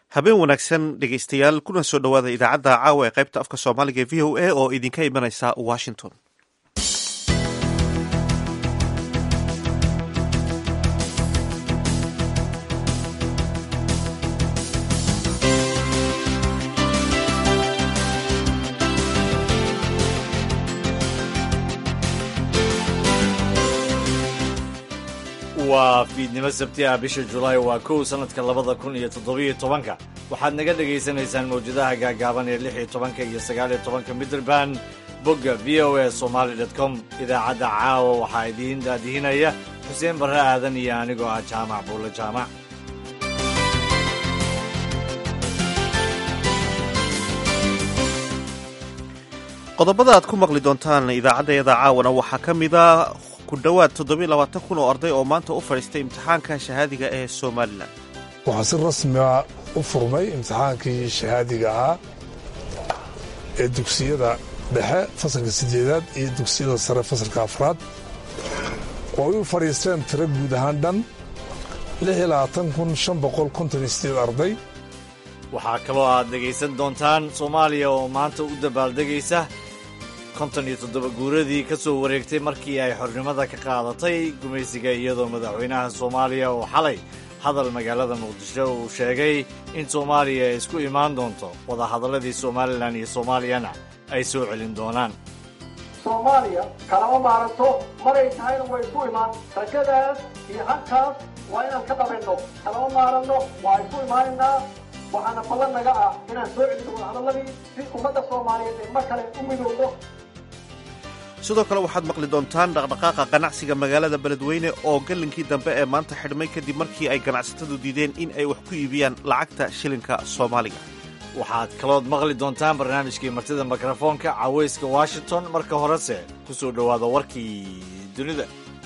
habeen wanaagsan dhegaystayaal kuna soo dhowaada idaacadda caawa ee qaybta afka soomaaliga ee v o a oo idinka imanaysa washington. waa fiidnimo sabti ah bisha julaay waa 1 sanadka 2017 waxaad naga dhagaysanaysaan mawjadaha gaagaaban ee 16 iyo 19 midrband bogga voa somali.com idaacadda caawa waxaa idiin daadihinaya xuseen barre aadan iyo anigoo ah jaamac buulle jaamac. qodobada aad ku maqli doontaan idaacaddayada caawana waxaa ka mid a ku dhowaad 720 oo arday oo maanta u fadhiistay imtixaanka shahaadiga ee somalilan. waxaa si rasmiga u furmay imtixaankii shahaadiga ahaa ee dugsiyada dhexe fasalka 8aad iyo dugsiyada sare fasalka 4aad oo ay u fadhiisteen tiro guud ahaan dhan 26,558 arday. waxaa kaloo aad dhegaysan doontaan soomaaliya oo maanta u dabaaldegaysa 57 guuradii ka soo wareegtay markii ay xornimada ka qaadatay gumaysiga, iyadoo madaxweynaha soomaaliya oo xalay hadal magaalada muqdisho uu sheegay in soomaaliya ay isku imaan doonto wadahadalladii somalilan iyo soomaaliyana ay soo celin doonaan. soomaaliya kalama maaranto maray tahayna way isku imaan, rajadaas iyo halkaas waa inaan ka dhabayno. kalama maaranno waa isku imaanaynaa, waxaana ballan naga ah inaan soo celino wadahadalladii si ummadda soomaaliyeed ay mar kale u midowdo. sidoo kale waxaad maqli doontaan dhaqdhaqaaqa ganacsiga magaalada beledweyne oo gallinkii dambe ee maanta xidhmay kadib markii ay ganacsatadu diideen in ay wax ku iibiyaan lacagta shilinka soomaaliga. waxaad kalood maqli doontaan barnaamijkii martida mikrofoonka cawayska washington. marka horese ku soo dhowaada warkii dunida.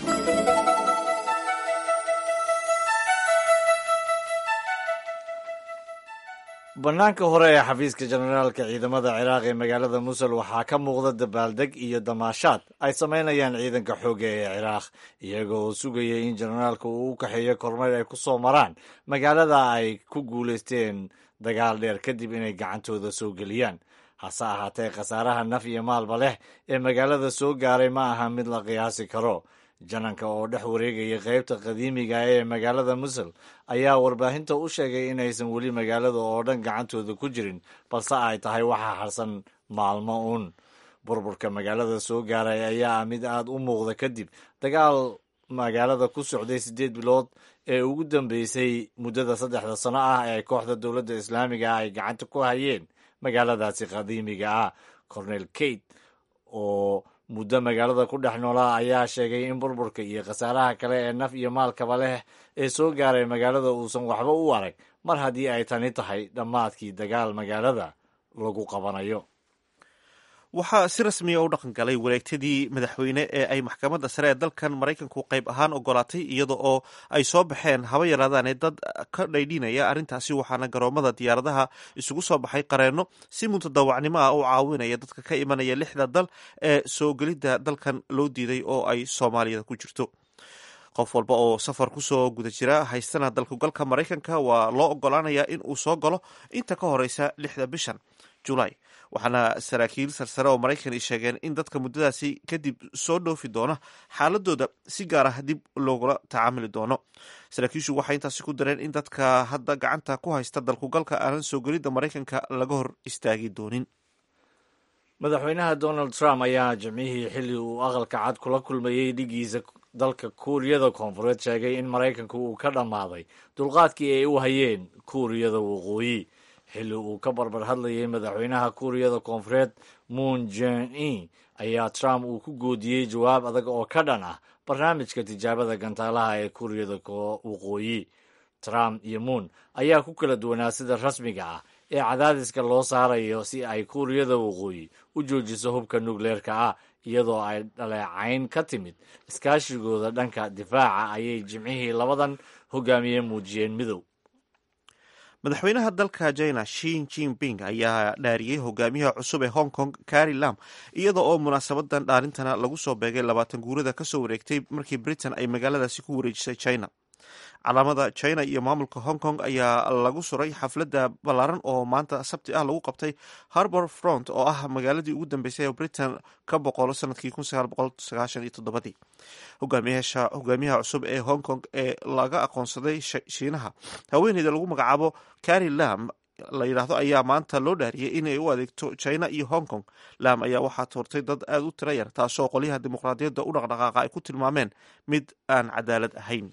bannaanka hore ee xafiiska generaalka ciidamada ciraaq ee magaalada musul waxaa ka muuqda dabaaldeg iyo damaashaad ay samaynayaan ciidanka xoogga ee ciraaq, iyagoo sugaya in generaalka uu u kaxeeyo kormeer ay ku soo maraan magaalada ay ku guulaysteen dagaal dheer kadib inay gacantooda soo geliyaan. hase ahaatee khasaaraha naf iyo maalba leh ee magaalada soo gaaray ma aha mid la qiyaasi karo. jananka oo dhex wareegaya qaybta qadiimiga ee magaalada musul ayaa warbaahinta u sheegay inaysan weli magaalada oo dhan gacantooda ku jirin, balse ay tahay waxa harsan maalmo uun. burburka magaalada soo gaaray ayaa ah mid aad u muuqda kadib dagaal magaalada ku socday 8 bilood ee ugu dambeysay muddada 3 sano ah ee kooxda dowladda islaamiga ah ay gacanta ku hayeen magaaladaasi qadiimiga ah. cornel kate oo muddo magaalada ku dhex noolaa ayaa sheegay in burburka iyo khasaaraha kale ee naf iyo maalkaba leh ee soo gaaray magaalada uusan waxba u arag mar haddii ay tani tahay dhammaadkii dagaal magaalada lagu qabanayo. waxaa si rasmiya u dhaqan galay wareegtadii madaxweyne ee ay maxkamadda sare ee dalkan maraykanku qayb ahaan ogolaatay, iyada oo ay soo baxeen haba yaraadaane dad ka dhaydhinaya arrintaasi, waxaana garoomada diyaaradaha isugu soo baxay qareenno si mutadawacnimo ah u caawinaya dadka ka imanaya 6 dal ee soo gelidda dalkan loo diiday oo ay soomaaliyada ku jirto. qof walba oo safar ku soo guda jira haystana dalkugalka maraykanka waa loo ogolaanayaa in uu soo galo inta ka horeysa 6 bishan julaay, waxaana saraakiil sarsare oo maraykan ay sheegeen in dadka muddadaasi kadib soo dhoofi doona xaaladooda si gaar ah dib loogula tacaamuli doono. saraakiishu waxay intaasi ku dareen in dadka hadda gacanta ku haysta dalkugalka aanan soo gelidda maraykanka laga hor istaagi doonin. madaxweynaha donald trump ayaa jimcihii xilli uu aqalka cad kula kulmayey dhigiisa dalka kuuriyada koonfureed sheegay in maraykanku uu ka dhammaaday dulqaadkii ay u hayeen kuuriyada waqooyi. xilli uu ka barbar hadlayay madaxweynaha kuuriyada koonfureed moon jae-in ayaa trump uu ku goodiyey jawaab adag oo ka dhan ah barnaamijka tijaabada gantaalaha ee kuuriyada waqooyi. trump iyo moon ayaa ku kala duwanaa sida rasmiga ah ee cadaadiska loo saarayo si ay kuuriyada waqooyi u joojiso hubka nukleerka ah, iyadoo ay dhaleecayn ka timid iskaashigooda dhanka difaaca ayay jimcihii labadan hogaamiye muujiyeen midow. madaxweynaha dalka china Xi Jinping ayaa dhaariyey hogaamiyaha cusub ee Hong Kong Carrie Lam, iyada oo munaasabadan dhaarintana lagu soo beegay 20 guurada ka soo wareegtay markii Britain ay magaaladaasi ku wareejisay China. calaamada china iyo maamulka hong kong ayaa lagu suray xafladda ballaaran oo maanta sabti ah lagu qabtay harbor front oo ah magaaladii ugu dambeysay ee britain ka boqolo sanadkii hogaamiyaha cusub ee hong kong ee laga aqoonsaday shiinaha haweeneyda lagu magacaabo Carrie Lam la yidhaahdo ayaa maanta loo dhaariyey inay u adeegto china iyo hong kong. Lam ayaa waxaa toortay dad aada u tiro yar taasoo qolyaha dimuqraadiyadda u dhaqdhaqaaqa ay ku tilmaameen mid aan cadaalad ahayn.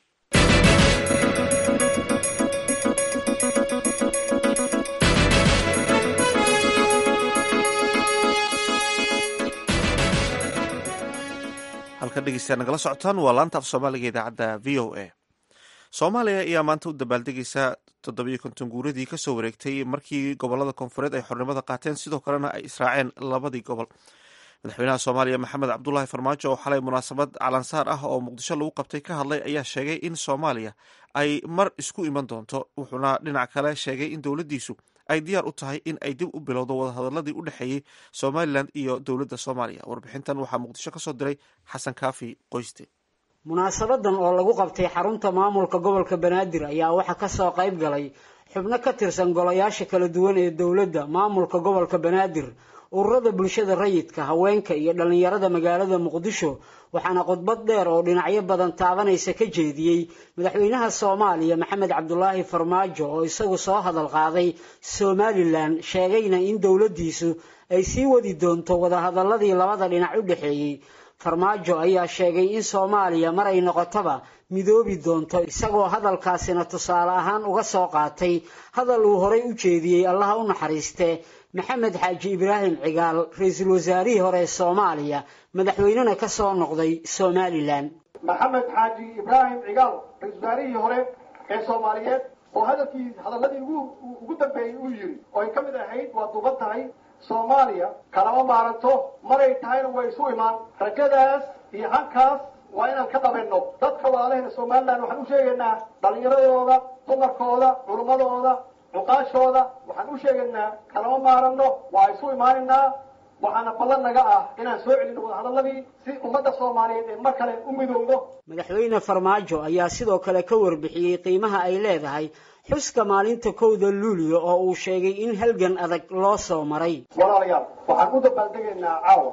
halka dhegeystayaal nagala socotaan waa laanta af soomaaliga idaacadda v o a. soomaaliya ayaa maanta u dabaaldegaysa 750 guuradii kasoo wareegtay markii gobolada koonfureed ay xornimada qaateen, sidoo kalena ay israaceen labadii gobol. madaxweynaha soomaaliya maxamed cabdulaahi farmaajo oo xalay munaasabad calansaar ah oo muqdisho lagu qabtay ka hadlay ayaa sheegay in soomaaliya ay mar isku iman doonto, wuxuuna dhinac kale sheegay in dowladdiisu ay diyaar u tahay in ay dib u bilowdo wadahadaladii u dhexeeyey somalilan iyo dowladda soomaaliya. warbixintan waxaa muqdisho ka soo diray xasan kaafi qoyste. munaasabadan oo lagu qabtay xarunta maamulka gobolka banaadir ayaa waxaa kasoo qayb galay xubno ka tirsan golayaasha kala duwan ee dowladda, maamulka gobolka banaadir, ururada bulshada rayidka, haweenka iyo dhalinyarada magaalada muqdisho, waxaana khudbad dheer oo dhinacyo badan taabanaysa ka jeediyey madaxweynaha soomaaliya maxamed cabdulaahi farmaajo oo isagu soo hadal qaaday somalilan, sheegayna in dowladdiisu ay sii wadi doonto wadahadaladii labada dhinac u dhexeeyey. farmaajo ayaa sheegay in soomaaliya mar ay noqotaba midoobi doonto, isagoo hadalkaasina tusaale ahaan uga soo qaatay hadal uu horay u jeediyey allaha u naxariiste maxamed xaaji ibraahim cigaal, ra-iisul wasaarihii hore ee soomaaliya, madaxweynena ka soo noqday somalilan. maxamed xaaji ibraahim cigaal, ra-iisul wasaarihii hore ee soomaaliyeed, oo hadaladii ugu dambeeyey uu yiri oo ay ka mid ahayd waa duuban tahay soomaaliya kalama maaranto maray tahayna way isu imaan. rajadaas iyo hankaas waa inaan ka dhabayno. dadka walaalahayna somalilan waxaan u sheegaynaa, dhalinyaradooda, dumarkooda, culummadooda, cuqaashooda, waxaan u sheegaynaa kalama maaranno, waa isu imaanaynaa. waxaana ballan naga ah inaan soo celino wadahadaladii si ummadda soomaaliyeed ee mar kale u midowdo. madaxweyne farmaajo ayaa sidoo kale ka warbixiyey qiimaha ay leedahay xuska maalinta 1 luulyo oo uu sheegay in halgan adag loo soo maray. walaalayaal, waxaan u dabaaldegaynaa caawa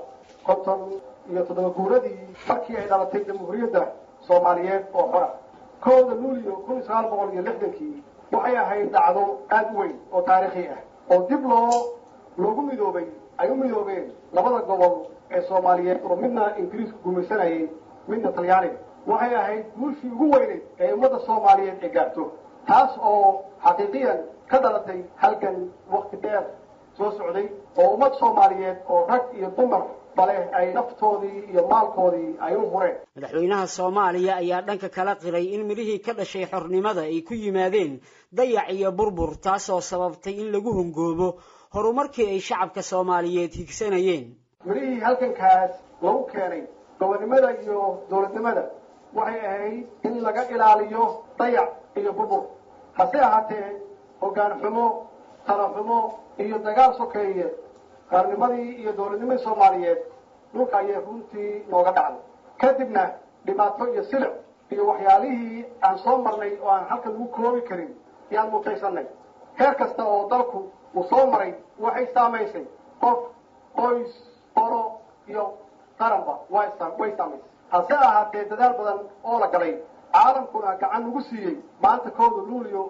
57 guuradii markii ay dhalatay jamhuuriyadda soomaaliyeed oo xora. 1 luulyo 1960 waxay ahayd dhacdo aad u weyn oo taariikhi ah oo dib loogu midoobay ay u midoobeen labada gobol ee soomaaliyeed oo midna ingiriisku gumaysanayay midna talyaaniga. waxay ahayd guushii ugu weyneyd ee ummadda soomaaliyeed ee gaarto, taas oo xaqiiqiyan ka dhalatay halgan waqti dheer soo socday oo ummad soomaaliyeed oo rag iyo dumar bale ay naftoodii iyo maalkoodii ay u hureen. madaxweynaha soomaaliya ayaa dhanka kala qiray in midhihii ka dhashay xornimada ay ku yimaadeen dayac iyo burbur, taasoo sababtay in lagu hungoobo horumarkii ay shacabka soomaaliyeed higsanayeen. midhihii halgankaas lagu keenay gobonnimada iyo dowladnimada waxay ahayd in laga ilaaliyo dayac iyo burbur. hase ahaatee hoggaan xumo, talo xumo iyo dagaal sokeeye qaarnimadii iyo dowladnimadii soomaaliyeed dhulka ayay runtii nooga dhacday. kadibna dhibaato iyo silic iyo waxyaalihii aan soo marnay oo aan halkan lagu koobi karin yaan mutaysanay. heer kasta oo dalku uu soo maray waxay saamaysay qof, qoys, qolo iyo qaranba way saamaysay. hase ahaatee dadaal badan oo la galay, caalamkuna gacan ugu siiyey. maanta 1 luulyo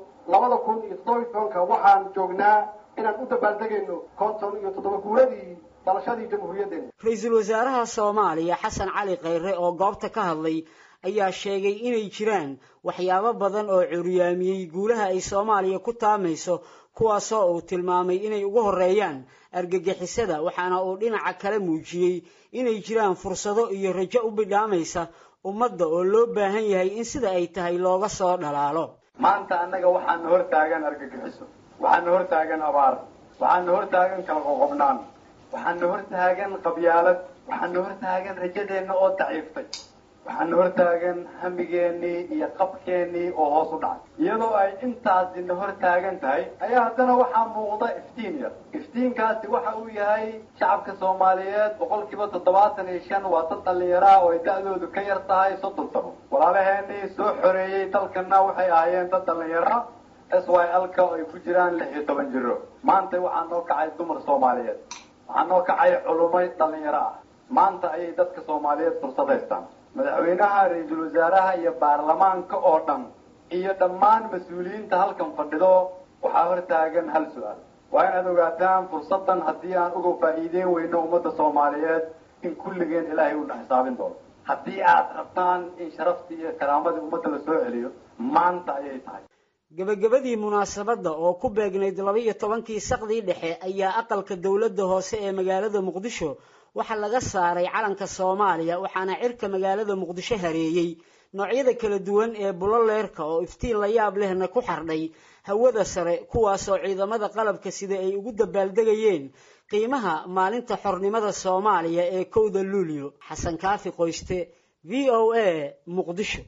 2017 waxaan joognaa inaan u dabaaldegayno 57 guuradii dhalashadii jamhuuriyaddeena. ra-iisul wasaaraha soomaaliya xasan cali khayre oo goobta ka hadlay ayaa sheegay inay jiraan waxyaabo badan oo curyaamiyey guulaha ay soomaaliya ku taamayso, kuwaasoo uu tilmaamay inay ugu horeeyaan argagixisada, waxaana uu dhinaca kale muujiyey inay jiraan fursado iyo rajo u bidhaamaysa ummadda oo loo baahan yahay in sida ay tahay looga soo dhalaalo. maanta annaga waxaana hor taagan argagixiso, waxaana hor taagan abaar, waxaana hor taagan kala qoqobnaan, waxaana hor taagan qabyaalad, waxaana hor taagan rajadeenna oo daciiftay. waxaana hortaagan hamigeennii iyo qabkeennii oo hoos u dhacay iyadoo ay intaasina hortaagan tahay ayaa haddana waxaa muuqda iftiin yar iftiinkaasi waxa uu yahay shacabka soomaaliyeed 75% waa dad dhallinyara oo ay da-doodu ka yar tahay 30 sano walaalaheenii soo xoreeyey dalkana waxay ahaayeen dad dhallinyara SYL-ka oo ay ku jiraan 16 jiro maanta waxaa noo kacay dumar Soomaaliyeed waxaa noo kacay culumay dhallinyara ah maanta ayay dadka Soomaaliyeed fursad haystaan madaxweynaha ra'iisul wasaaraha iyo baarlamaanka oo dhan iyo dhammaan mas'uuliyiinta halkan fadhido waxaa hortaagan hal su'aal waa inaad ogaataan fursadan haddii aan uga faa'iideyn weyno ummadda Soomaaliyeed in kulligeen Ilaahay uu naxsaabin doono haddii aad rabtaan in sharaftii iyo karaamadii ummadda la soo celiyo maanta ayay tahay gabagabadii munaasabadda oo ku beegnayd 12 saqdii dhexe ayaa aqalka dawladda hoose ee magaalada Muqdisho waxa laga saaray calanka Soomaaliya waxaana cirka magaalada Muqdisho hareeyay noocyada kala duwan ee buloleerka oo iftiin la yaab lehna ku xardhay hawada sare kuwaas oo ciidamada qalabka sida ay ugu dabaaldegayeen qiimaha maalinta xornimada Soomaaliya ee 1 Luulyo Xasan Kaafi Qoyste VOA Muqdisho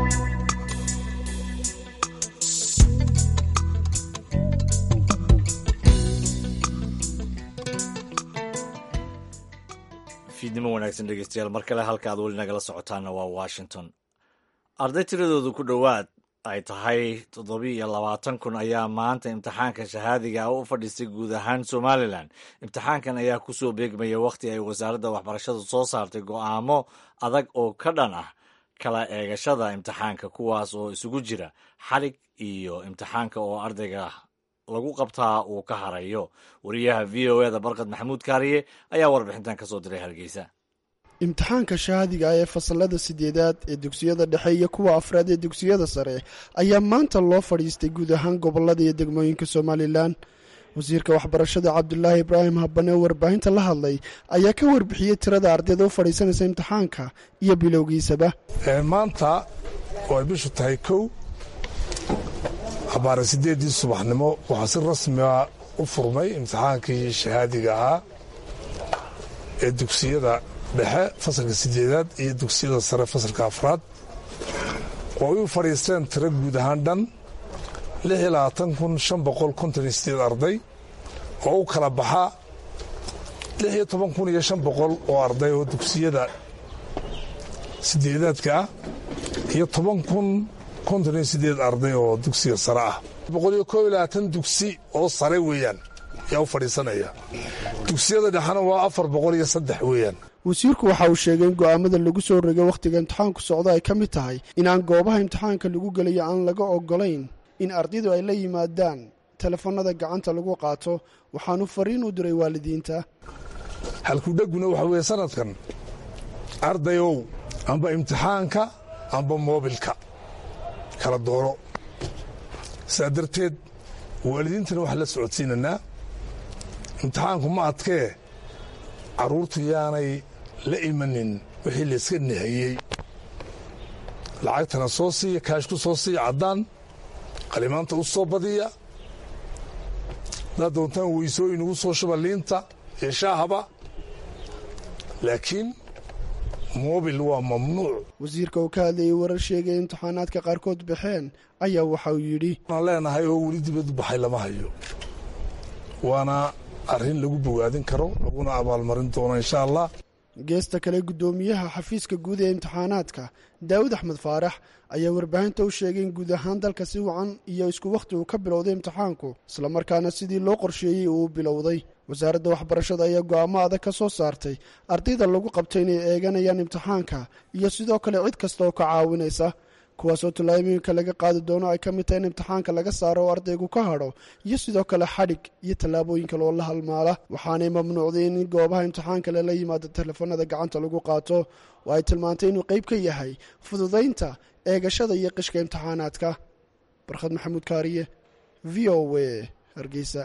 fiidnimo wanaagsan dhegeystayaal mar kale halka aad weli nagala socotaana waa Washington. Arday tiradoodu ku dhowaad ay tahay 27,000 ayaa maanta imtixaanka shahaadiga u fadhiistay guud ahaan Somaliland. Imtixaankan ayaa ku soo beegmaya waqti ay wasaaradda waxbarashadu soo saartay go'aamo adag oo ka dhan ah kala eegashada imtixaanka kuwaas oo isugu jira xalig iyo imtixaanka oo ardayga lagu qabtaa uu ka harayo. wariyaha VOA-da Barqad Maxamuud Kaariye ayaa warbixintan ka soo diray Hargeysa. imtixaanka shahaadiga ee fasalada 8aad ee dugsiyada dhexe iyo kuwa afraad ee dugsiyada sare ayaa maanta loo fadhiistay guud ahaan gobolada iyo degmooyinka Somaliland. wasiirka waxbarashada Cabdullaahi Ibraahim Habane oo warbaahinta la hadlay ayaa ka warbixiyay tirada ardayda u fadhiisanaysa imtixaanka iyo bilowgiisaba. maanta oo ay bishu tahay 1 abaar 8 subaxnimo waxaa si rasmi ah u furmay imtixaankii shahaadiga ahaa ee dugsiyada dhexe fasalka 8aad iyo dugsiyada sare fasalka afraad oo ay u fadhiisteen tiro guud ahaan dhan 26,558 arday oo u kala baxa 16,500 oo arday oo dugsiyada 8aadka ah iyo 10,058 arday oo dugsiga sare ah 121 dugsi oo sare weeyaan yaa u fadhiisanaya dugsiyada dhexena waa 403 weeyaan. wasiirku waxa uu sheegay in go'aamada lagu soo rogay wakhtiga imtixaanku socdo ay ka mid tahay in aan goobaha imtixaanka lagu gelayo aan laga ogolayn in ardaydu ay la yimaadaan telefoonada gacanta lagu qaato waxaanu fariin u diray waalidiinta. halkudhaguna waxa weeye sanadkan ardayow amba imtixaanka amba moobilka kala dooro saa darteed waalidiintana waxaa la socodsiinanaa imtixaanku ma adkee carruurtu yaanay la imanin wixii layska nahayey lacagtana soo siiya kaashku soo siiya caddaan qalimaanta u soo badiya haddaad doontaan weysooyin ugu soo shuba liinta iyo shaahaba laakiin moobil waa mamnuuc. wasiirka oo ka hadlayay warar sheegay imtixaanaadka qaarkood baxeen ayaa waxa uu yidhi waan leenahay oo weli dibaddu baxay lama hayo waana arrin lagu bogaadin karo laguna abaalmarin doono insha allah. geesta kale guddoomiyaha xafiiska guud ee imtixaanaadka daawud axmed faarax ayaa warbaahinta u sheegay in guud ahaan dalka si wacan iyo isku wakhti uu ka bilowday imtixaanku islamarkaana sidii loo qorsheeyey uu bilowday. wasaaradda waxbarashada ayaa go'aamo adag ka soo saartay ardayda lagu qabtay inay eeganayaan imtixaanka iyo sidoo kale cid kasta oo ka caawinaysa kuwaasoo tallaabooyinka laga qaadi doono ay ka mid tahay in imtixaanka laga saaro oo ardaygu ka hadho iyo sidoo kale xadhig iyo tallaabooyin kale oo la halmaala. waxaanay mamnuucday in goobaha imtixaanka lala yimaado telefoonada gacanta lagu qaato oo ay tilmaantay inuu qayb ka yahay fududaynta eegashada iyo qishka imtixaanaadka. barkhad maxamuud kaariye v o a Hargeysa.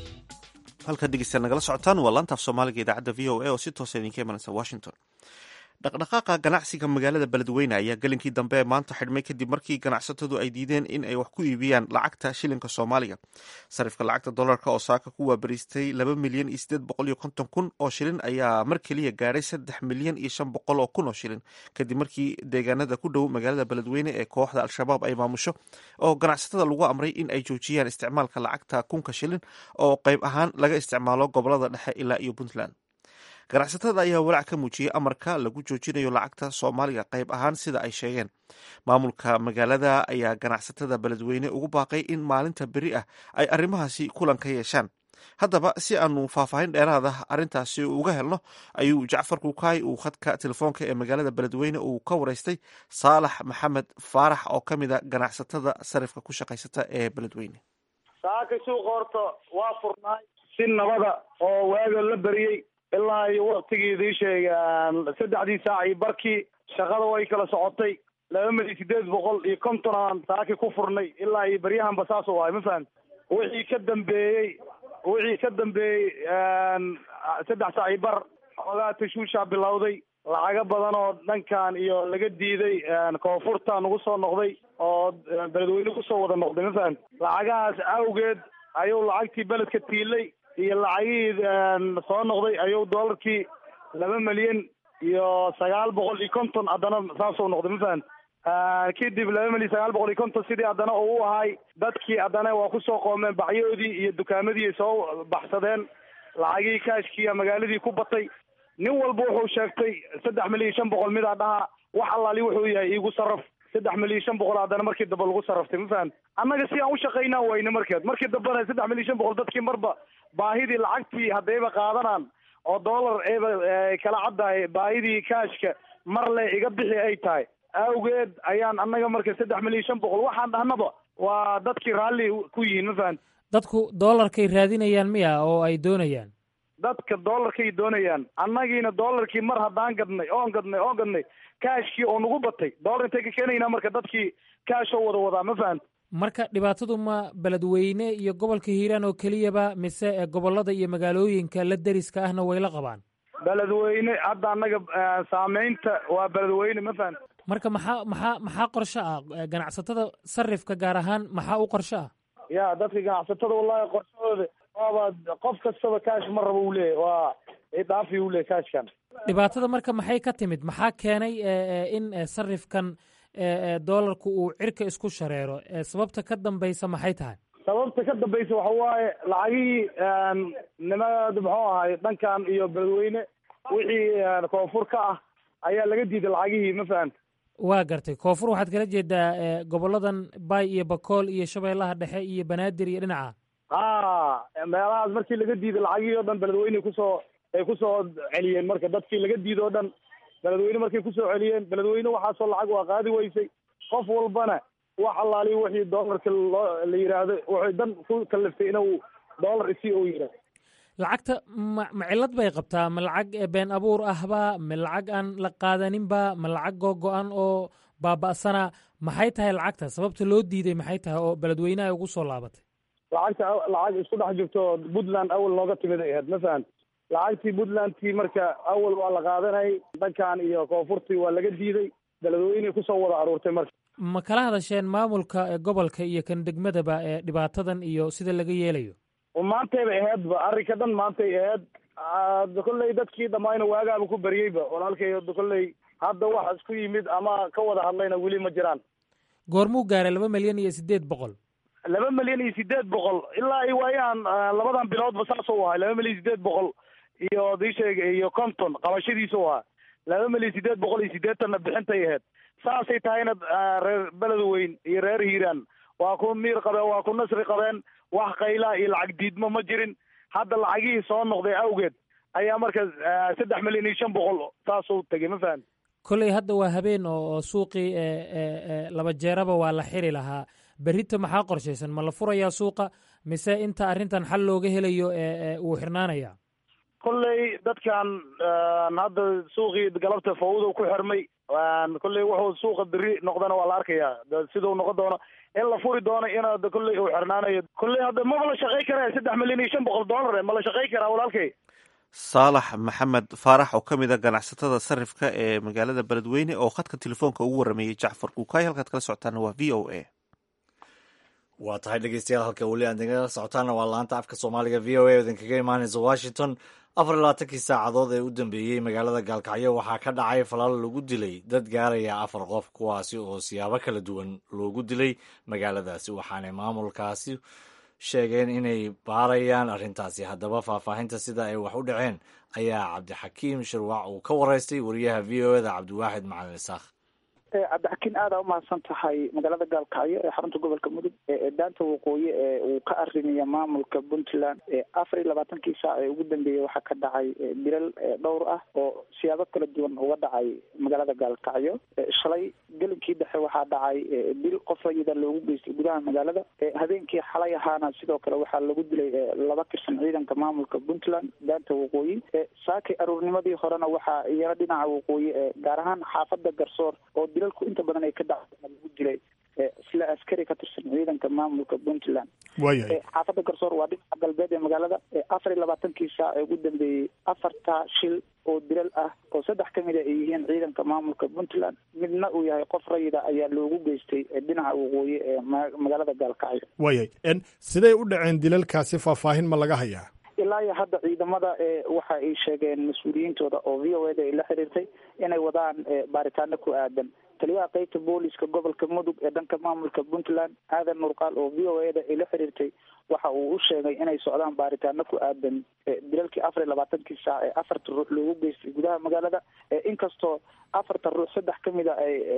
halkaad dhegeystayaal nagala socotaan waa laantaaf soomaaliga idaacadda v o a oo si toosa idinka imanaysa Washington. dhaqdhaqaaqa ganacsiga magaalada beledweyne ayaa gelinkii dambe maanta xidhmay kadib markii ganacsatadu ay diideen in ay wax ku iibiyaan lacagta shilinka soomaaliga. sarifka lacagta dolarka oo saaka ku waabariistay 2,850,000 oo shilin ayaa mar keliya gaadhay 3,500,000 oo shilin kadib markii deegaanada ku dhow magaalada beledweyne ee kooxda al-shabaab ay maamusho oo ganacsatada lagu amray in ay joojiyaan isticmaalka lacagta 1,000 shilin oo qayb ahaan laga isticmaalo gobolada dhexe ilaa iyo puntland. ganacsatada ayaa walaac ka muujiyey amarka lagu joojinayo lacagta soomaaliga qayb ahaan sida ay sheegeen. maamulka magaalada ayaa ganacsatada beledweyne ugu baaqay in maalinta beri ah ay arrimahaasi kulan ka yeeshaan. haddaba si aanu faahfaahin dheeraada arrintaasi uga helno ayuu jacfar kukaay uu khadka telefoonka ee magaalada beledweyne uu ka wareystay saalax maxamed faarax oo ka mid a ganacsatada sarifka ku shaqaysata ee beledweyne. saaka suuqa horta waa furnaay si nabada oo waaga la beriyey ilaa iyo waktigeedii sheegaan 3 saac iyo barkii shaqada way kala socotay 2,850 aan saaki ku furnay ilaa iyo baryahanba saas waay ma fahan wixii ka dambeeyey 3 saac iyo bar xogaa tashuushaa bilowday lacaga badan oo dhankan iyo laga diiday koonfurta nagu soo noqday oo beledweyne kusoo wada noqday ma fahan lacagahaas awgeed ayuu lacagtii beledka tiilay iyo lacagihii soo noqday ayuu doolarkii 2,950,000 haddana saasuu noqday ma fahan kadib 2,950,000 sidii haddana uu ahay dadkii haddana waa kusoo qoomeen bacyoodii iyo dukaamadii soo baxsadeen lacagihii kaashkiiya magaaladii ku batay nin walba wuxuu sheegtay 3,500,000 midaa dhaha wax allaali wuxuu yahay iigu saraf 3,500,000 haddana markii dambe lagu saraftay ma fahan annaga si aan u shaqaynaa wayne markii dambena 3,500,000 dadkii marba baahidii lacagtii haddayba qaadanaan oo dollar eeba kala caddahay baahidii kaashka mar le iga bixi ay tahay awgeed ayaan annaga marka 3,500,000 waxaan dhahnaba waa dadkii raalli ku yihiin ma fahan dadku doolarkay raadinayaan miya oo ay doonayaan dadka doolarkay doonayaan annagiina doolarkii mar haddaan gadnay kaashkii oo nagu batay doolar intay ka keenaynaa marka dadkii kaashoo wadaa ma fahan marka dhibaatadu ma beledweyne iyo gobolka hiiraan oo keliyaba mise gobolada iyo magaalooyinka la deriska ahna way la qabaan beledweyne hadda annaga saameynta waa beledweyne ma fahan marka maxaa qorsho ah ganacsatada sarifka gaar ahaan maxaa u qorsho ah ya dadka ganacsatada wallahi qorshahooda waaba qof kastaba kaash ma rabo uu leeyahy waa idaafi uu leeyahy kaashkan dhibaatada marka maxay ka timid maxaa keenay in sarifkan doolarku uu cirka isku shareero sababta ka dambaysa maxay tahay sababta ka dambaysa waxa waaye lacagihii nimada muxuu ahay dhankan iyo beledweyne wixii koonfur ka ah ayaa laga diiday lacagihii ma fahanta waa gartay koonfur waxaad kala jeedaa goboladan bay iyo bakool iyo shabeellaha dhexe iyo banaadir iyo dhinaca meelahaas markii laga diiday lacagihii o dhan beledweyne ay kusoo celiyeen marka dadkii laga diiday o dhan beledweyne markay kusoo celiyeen beledweyne waxaasoo lacag waa qaadi weysay qof walbana wax allaali wixii doolarka la yidhaahdo wuxuu dan ku kaliftay inuu doolar isii oo yidhaahdo lacagta ma cillad bay qabtaa ma lacag been abuur ahba ma lacag aan la qaadaninba ma lacag googo-an oo baaba'sana maxay tahay lacagta sababta loo diiday maxay tahay oo beledweyne ay ugu soo laabatay lacag isku dhex jirto puntland awal nooga timid ay ahayd ma fahan lacagtii puntlandkii marka awal waa la qaadanayay dhankan iyo koonfurtii waa laga diiday beledweyne kusoo wada aruurtay marka ma kala hadasheen maamulka gobolka iyo kan degmadaba ee dhibaatadan iyo sida laga yeelayo maantayba aheedba arrinka dhan maantay aheed kolley dadkii dhammaayna waagaaba ku baryeyba walaalkay kolley hadda wax isku yimid ama ka wada hadlayna weli ma jiraan goormuu gaaray 2,800,000 2,800,000 ilaa i waayaan labadan biloodba saasuu ahay 2,800,000 iyo diisheega iyo konton qabashadiisu ahaa 2,880 bixintay aheyd saasay tahayna reer beledweyn iyo reer hiiraan waa ku miir qabeen waa ku nasri qabeen wax qaylaa iyo lacag diidmo ma jirin hadda lacagihii soo noqday awgeed ayaa marka 3,500,000 saasuu tegey ma fahan kolley hadda waa habeen oo suuqii laba jeeraba waa la xiri lahaa berrita maxaa qorshaysan ma la furayaa suuqa mise inta arrintan xal looga helayo uu xirnaanayaa kolley dadkan hadda suuqii galabta fawdow ku xirmay kolley wuxuu suuqa beri noqdana waa la arkayaa siduu noqon doono in la furi doono inaad kolley uu xirnaanayo kolley hadda maba la shaqay karaa $3,500,000 ma la shaqay karaa walaalkay saalax maxamed faarax oo ka mid a ganacsatada sarifka ee magaalada beledweyne oo khadka telefoonka ugu warameeyey jacfar kuukay. halkaad kala socotaana waa v o a. waa tahay dhegeystayaal, halka weli aad nagala socotaana waa laanta afka soomaaliga v o a idinkaga imaanaysa washington. 24 saacadood ee u dambeeyey magaalada gaalkacyo waxaa ka dhacay falal lagu dilay dad gaaraya 4 qof, kuwaasi oo siyaabo kala duwan loogu dilay magaaladaasi, waxaanay maamulkaasi sheegeen inay baarayaan arrintaasi. haddaba faahfaahinta sida ay wax u dhaceen ayaa cabdixakiim shirwac uu ka waraystay wariyaha v o da cabdiwaaxid macalin isaaq. cabdixakiin aada umahadsan tahay. magaalada gaalkacyo ee xarunta gobolka mudug ee daanta waqooyi ee uu ka arimiya maamulka puntland 24 saac ee ugu dambeeyey waxaa ka dhacay dilal dhowr ah oo siyaabo kala duwan uga dhacay magaalada gaalkacyo. shalay gelinkii dhexe waxaa dhacay dil qof rayida loogu geystay gudaha magaalada. habeenkii xalay ahaana sidoo kale waxaa lagu dilay 2 tirsan ciidanka maamulka puntland daanta waqooyi. saakay aroornimadii horena waxaa iyana dhinaca waqooyi gaar ahaan xaafada garsoor oo dilalku inta badan ay ka dhaceen lagu dilay isla askari ka tirsan ciidanka maamulka puntland. xaafada garsoor waa dhinaca galbeed ee magaalada. 24 saac ee ugu dambeeyey 4 shil oo dilal ah oo 3 ka mid a ay yihiin ciidanka maamulka puntland, midna uu yahay qof rayida ayaa loogu geystay dhinaca waqooyi ee magaalada gaalkacyo. siday u dhaceen dilalkaasi, faahfaahin ma laga hayaa? ilaa iyo hadda ciidamada waxa ay sheegeen mas-uuliyiintooda oo v o a da ay la xiriirtay inay wadaan baaritaano ku aadan. taliyaha qeybta booliska gobolka mudug ee dhanka maamulka puntland aadan nurqaal oo v o a da ay la xiriirtay waxa uu u sheegay inay socdaan baaritaano ku aadan dilalkii 24 saac ee 4 ruux loogu geystay gudaha magaalada. inkastoo 4 ruux 3 ka mid a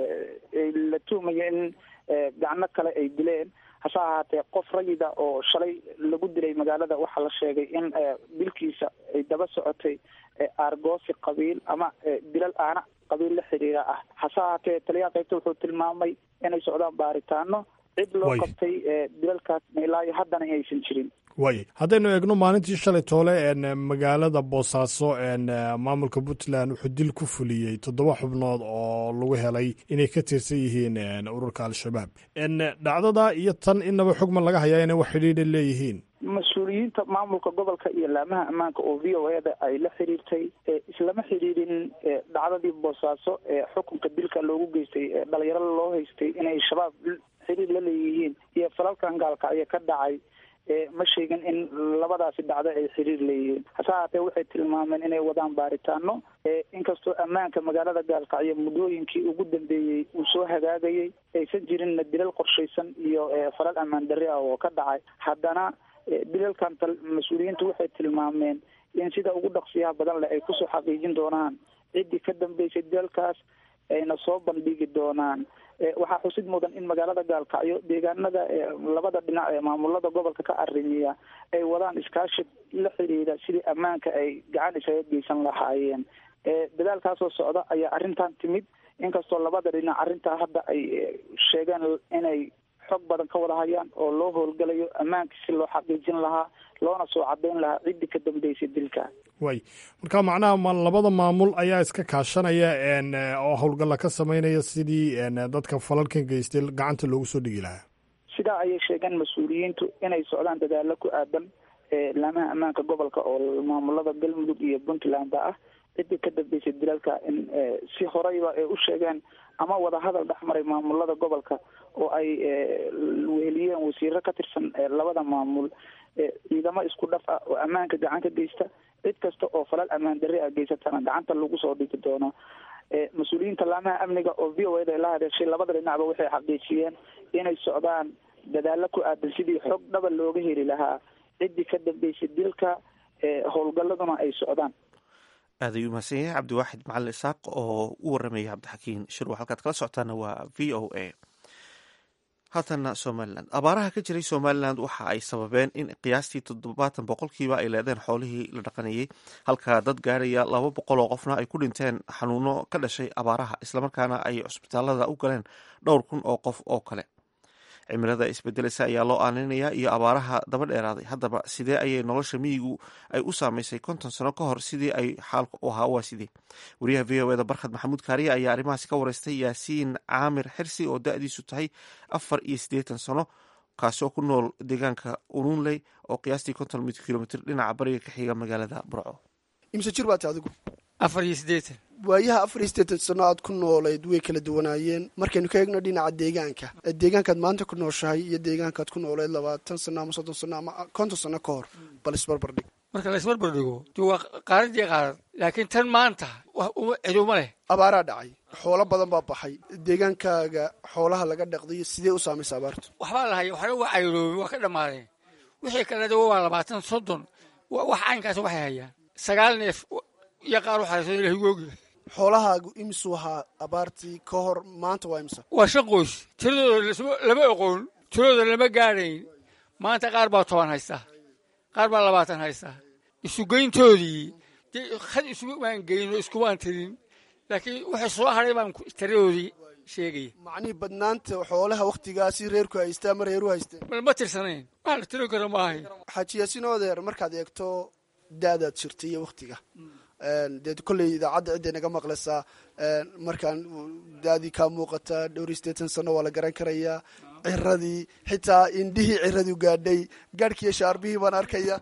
ay la tuhmayo in gacno kale ay dileen, hase ahaatee qof rayida oo shalay lagu dilay magaalada waxaa la sheegay in dilkiisa ay daba socotay aargoosi qabiil ama dilal aana qabiil la xiriira ah. hase ahaatee taliyaha qaybta wuxuu tilmaamay inay socdaan baaritaano cid loo qabtay dilalkaasna ilaa iyo haddana inaysan jirin. haddaynu eegno maalintii shalay toole magaalada boosaaso maamulka puntland wuxuu dil ku fuliyey 7 xubnood oo lagu helay inay ka tirsan yihiin ururka al-shabaab. dhacdada iyo tan inaba xugman laga hayaa inay wax xidhiidha leeyihiin. mas-uuliyiinta maamulka gobolka iyo laamaha ammaanka oo v o a da ay la xiriirtay islama xidhiidhin dhacdadii boosaaso ee xukunka dilka loogu geystay dhalinyaro loo haystay inay shabaab xidhiir la leeyihiin iyo falalkan gaalkacyo ka dhacay. ma sheegin in labadaasi dhacdo ay xiriir leeyihiin. hase ahaatee waxay tilmaameen inay wadaan baaritaano. inkastoo ammaanka magaalada gaalkacyo muddooyinkii ugu dambeeyey uu soo hagaagayay aysan jirinna dilal qorshaysan iyo falal ammaan darri ah oo ka dhacay, haddana dilalkan mas-uuliyiintu waxay tilmaameen in sida ugu dhaqsiyaha badan leh ay kusoo xaqiijin doonaan ciddii ka dambeysay dilalkaas ayna soo bandhigi doonaan. waxaa xusid mudan in magaalada gaalkacyo deegaanada labada dhinac ee maamulada gobolka ka arimiya ay wadaan iskaashi la xiriira sidii ammaanka ay gacan isaga geysan lahaayeen. dadaalkaasoo socda ayaa arrintan timid, inkastoo labada dhinac arrintaa hadda ay sheegeen inay xog badan ka wada hayaan oo loo howlgalayo ammaanka si loo xaqiijin lahaa loona soo cadayn lahaa ciddii ka dambeysay dilka. marka macnaha labada maamul ayaa iska kaashanaya oo howlgalla ka sameynaya sidii dadka falalkan geystay gacanta loogu soo dhigi lahaa. sidaa ayay sheegeen mas-uuliyiintu inay socdaan dadaalo ku aadan laamaha ammaanka gobolka oo maamulada galmudug iyo puntland ah ciddii ka dambeysay dilalka in si horeyba ay u sheegeen ama wadahadal dhexmaray maamulada gobolka oo ay weheliyeen wasiiro ka tirsan labada maamul ciidamo isku dhaf ah oo ammaanka gacan ka geysta. cid kasta oo falal ammaan darri ah geysatana gacanta lagu soo dhigi doono. mas-uuliyiinta laamaha amniga oo v o a da la hadashay labada dhinacba waxay xaqiijiyeen inay socdaan dadaalo ku aadan sidii xog dhaba looga heli lahaa ciddii ka dambeysay dilka. howlgalladuna ay socdaan. aad ayuu mahadsan yahay cabdiwaaxid macalin isaaq oo u waramayay cabdixakiin shirwa. halkaad kala socotaana waa v o a. haatana somalilan. abaaraha ka jiray somalilan waxa ay sababeen in qiyaastii 70% ay leedeen xoolihii la dhaqanayay, halka dad gaaraya 200 oo qofna ay ku dhinteen xanuuno ka dhashay abaaraha, islamarkaana ay cusbitaalada u galeen 2,000 oo qof oo kale. cimilada isbedeleysa ayaa loo aaninayaa iyo abaaraha daba dheeraaday. haddaba sidee ayay nolosha miyigu ay u saamaysay 50 sano ka hor sidii ay xaalku u ahaa waa sidee? wariyaha v o da barkhad maxamuud kaariye ayaa arrimahaasi ka wareystay yaasiin caamir xirsi oo da-diisu tahay 84 sano, kaasoo ku nool deegaanka urunley oo qiyaastii 50 kilomitr dhinaca bariga ka xiga magaalada burco. imse jir baad tahay adigu 84 waayaha 84 sano aad ku noolayd way kala duwanaayeen markaynu ka eegno dhinaca deegaankaad maanta ku nooshahay iyo deegaankaad ku noolayd 20 sano ama 30 sano ama 50 sano ka hor bal isbarbar dhig marka la isbarbar dhigo waa qaaradii qaarad laakiin tan maanta uma leh abaaraa dhacay xoolo badan baa baxay deegaankaaga xoolaha laga dhaqday sidee u saamaysa abaartu waxbaa lahay waxna waa cayroobay waa ka dhammaadeen wixii kale waa 20 30 wax caynkaas waxay hayaan 9 neef iyo qaar waxay hayso ilaahay googi xoolahaagu imisuu ahaa abaartii ka hor maanta waa imisa waa 5 qoys tiradooda lama aqoon tiradooda lama gaarayn maanta qaar baa 10 haysta qaar baa 20 haysta isu geyntoodii khad isugu baan geyno isku waan tirin laakiin waxa soo haray baan tiradoodii sheegay macni badnaanta xoolaha waqtigaasi reerku haystaa mar reeru haysteen ma tirsanayn waxa la tiro karo maahay xajiyaasinoodeer markaad eegto daadaad jirtay iyo waqtiga dee kolley idaacadda cidday naga maqlaysaa markaan daadii kaa muuqata dhowr 80 sano waa la garan karayaa ciradii xitaa indhihii ciradu gaadhay gaadhkiiyo shaarbihii baan arkaya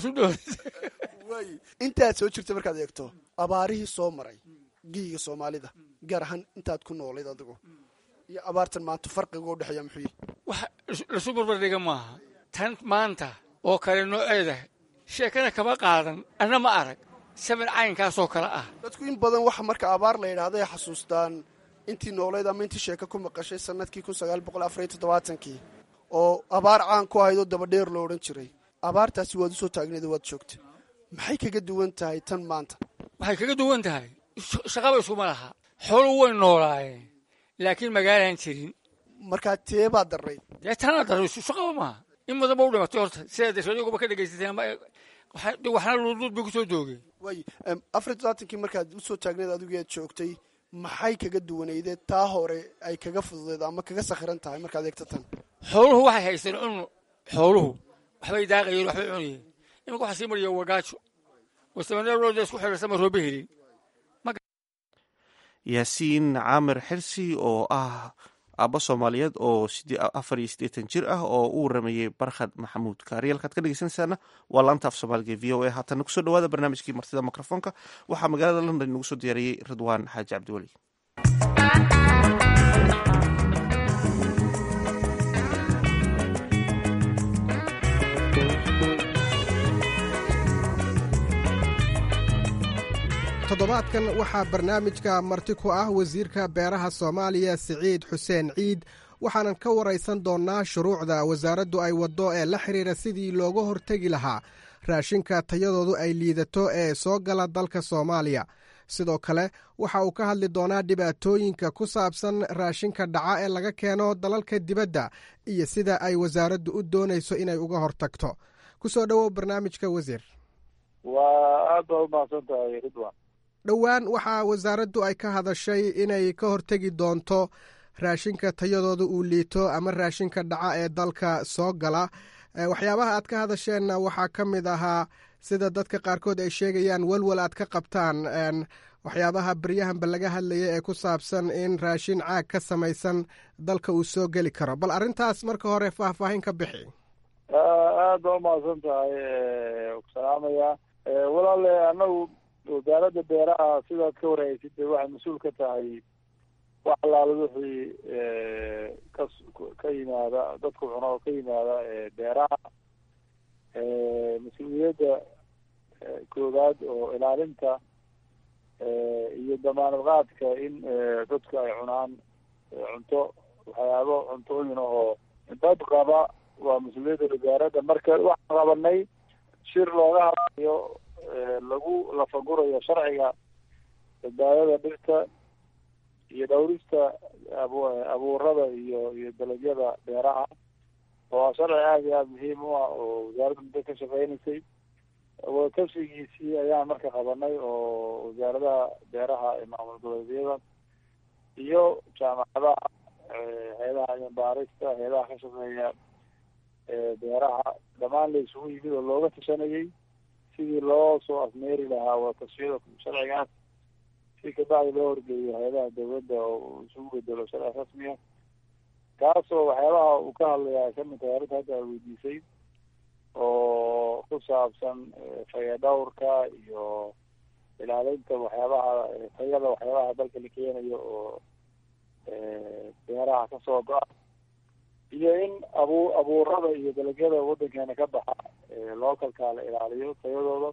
intaad soo jirtay markaad eegto abaarihii soo maray giyiga soomaalida gaar ahaan intaad ku noolayd adigu iyo abaartan maanta farqiga u dhexeeya muxuu yahay wax lasu barbardhiga maaha tan maanta oo kale nooceeda sheekana kama qaadan anna ma arag saban caynkaasoo kale ah dadku in badan waxa marka abaar la yidhaahdo ay xasuustaan intii noolayd ama intii sheeko ku maqashay sanadkii 1947 oo abaar caan ku ahayd oo dabadheer loo odhan jiray abaartaasi waad usoo taagneed waad joogtay maxay kaga duwan tahay tan maanta waxay kaga duwan tahay shaqaba iskuma laha xooluhu way noolaayeen laakiin magaalaan jirin markaa teebaa darrayd dee tanaa darray shaqaba maaha in badan ba u dhimatay horta sidaad radiyoguba ka dhagaysatay waxna luudluud bay ku soo doogeen way 40 markaad usoo taagneed adigu aad joogtay maxay kaga duwaneydee taa hore ay kaga fududeed ama kaga sakhiran tahay markaad eegto tan xooluhu waxay haysteen xooluhu waxbay daaqayeen waxbay cunayeen imanka waxaa sii mariya wagaajo wasabaneerooda isku xidharsama roobe helin yaasiin caamir xirsi oo ah aabba soomaaliyeed oo 84 jir ah oo u waramayey barkhad maxamuud kaariyalkaad ka dhegeysanaysaana waa laanta af soomaaliga v o a haatana kusoo dhawaada barnaamijkii martida mikrofoonka waxaa magaalada london inagu soo diyaariyey ridwaan xaaji cabdiweli toddobaadkan waxaa barnaamijka marti ku ah wasiirka beeraha soomaaliya siciid xuseen ciid waxaanan ka waraysan doonnaa shuruucda wasaaraddu ay waddo ee la xidhiira sidii looga hortegi lahaa raashinka tayadoodu ay liidato ee soo gala dalka soomaaliya sidoo kale waxa uu ka hadli doonaa dhibaatooyinka ku saabsan raashinka dhaca ee laga keeno dalalka dibadda iyo sida ay wasaaraddu u doonayso inay uga hortagto ku soo dhowow barnaamijka wasiir waa aad baa u mahadsan tahay ridwan dhowaan waxaa wasaaraddu ay ka hadashay inay ka hortegi doonto raashinka tayadooda uu liito ama raashinka dhaca ee dalka soo gala waxyaabaha aad ka hadasheenna waxaa ka mid ahaa sida dadka qaarkood ay sheegayaan walwal aad ka qabtaan waxyaabaha baryahanba laga hadlaya ee ku saabsan in raashin caag ka samaysan dalka uu soo geli karo bal arrintaas marka hore faahfaahin ka bixi aad baa u mahadsan tahay salaamaya walaale anagu wasaaradda beeraha sidaad ka warhaysid waxay mas-uul ka tahay wax allaala wixii ka yimaada dadku cuno oo ka yimaada beeraha mas-uuliyadda koowaad oo ilaalinta iyo damaanad qaadka in dadku ay cunaan cunto waxyaabo cuntooyin oo dad qaba waa mas-uuliyadda wasaaradda marka waxaan qabanay shir looga hadlayo lagu lafagurayo sharciga badbaadada dhirta iyo dhowrista abuurada iyo dalagyada beeraha oo sharci aad iyo aada muhiim u ah oo wasaaradda muddo ka shaqeynaysay wadakashigiisii ayaan marka qabanay oo wasaaradaha beeraha ee maamul goboleedyada iyo jaamacadaha hay-adaha cilmibaarista hay-adaha ka shaqeeya beeraha dhammaan la isugu yimid oo looga tashanayay sidii loo soo afmeeri lahaa wadatashiyada sharcigaas si kabacdi loo horgeeyo hay-adaha dawladda oo isugu bedelo sharci rasmiya kaasoo waxyaabaha uu ka hadlayaa kamid tahay arrinta hadda a weydiisay oo ku saabsan fayadhowrka iyo ilaalinta waxyaabaha tayada waxyaabaha dalka la keenayo oo beeraha kasoo go-a iyo in abuurada iyo dalagyada wadankeena ka baxa localka la ilaaliyo tayadooda,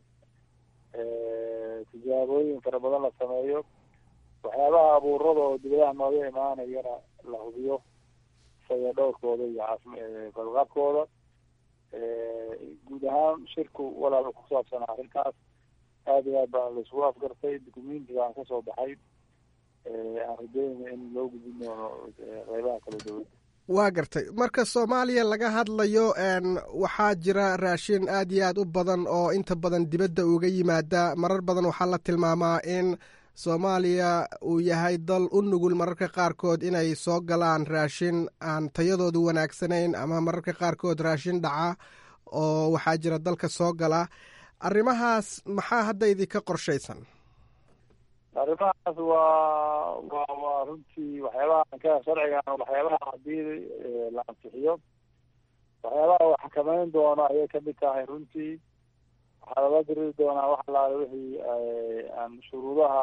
tijaabooyin fara badan la sameeyo, waxyaabaha abuurada oo dibadaha nooga imaanayana la hubiyo saya dhowrkooda iyo badqabkooda. guud ahaan shirku walaal ku saabsan arrintaas aad iyo aad baa laisugu afgartay. documentiga aan kasoo baxay aan rajeynaya in loo gudbin doono qeybaha kala dowladda. waa gartay. marka soomaaliya laga hadlayo waxaa jira raashin aad iyo aad u badan oo inta badan dibadda uga yimaada. marar badan waxaa la tilmaamaa in soomaaliya uu yahay dal u nugul mararka qaarkood inay soo galaan raashin aan tayadoodu wanaagsanayn ama mararka qaarkood raashin dhaca oo waxaa jira dalka soo gala. arrimahaas maxaa hadda idinka qorshaysan? arrimahaas waa runtii waxyaabaha sharcigan waxyaabaha hadii la ansixiyo waxyaabaha wax xakameyn doona ayay kamid tahay. runtii waxaa lala diriri doonaa wax alaale wixii aan shuruudaha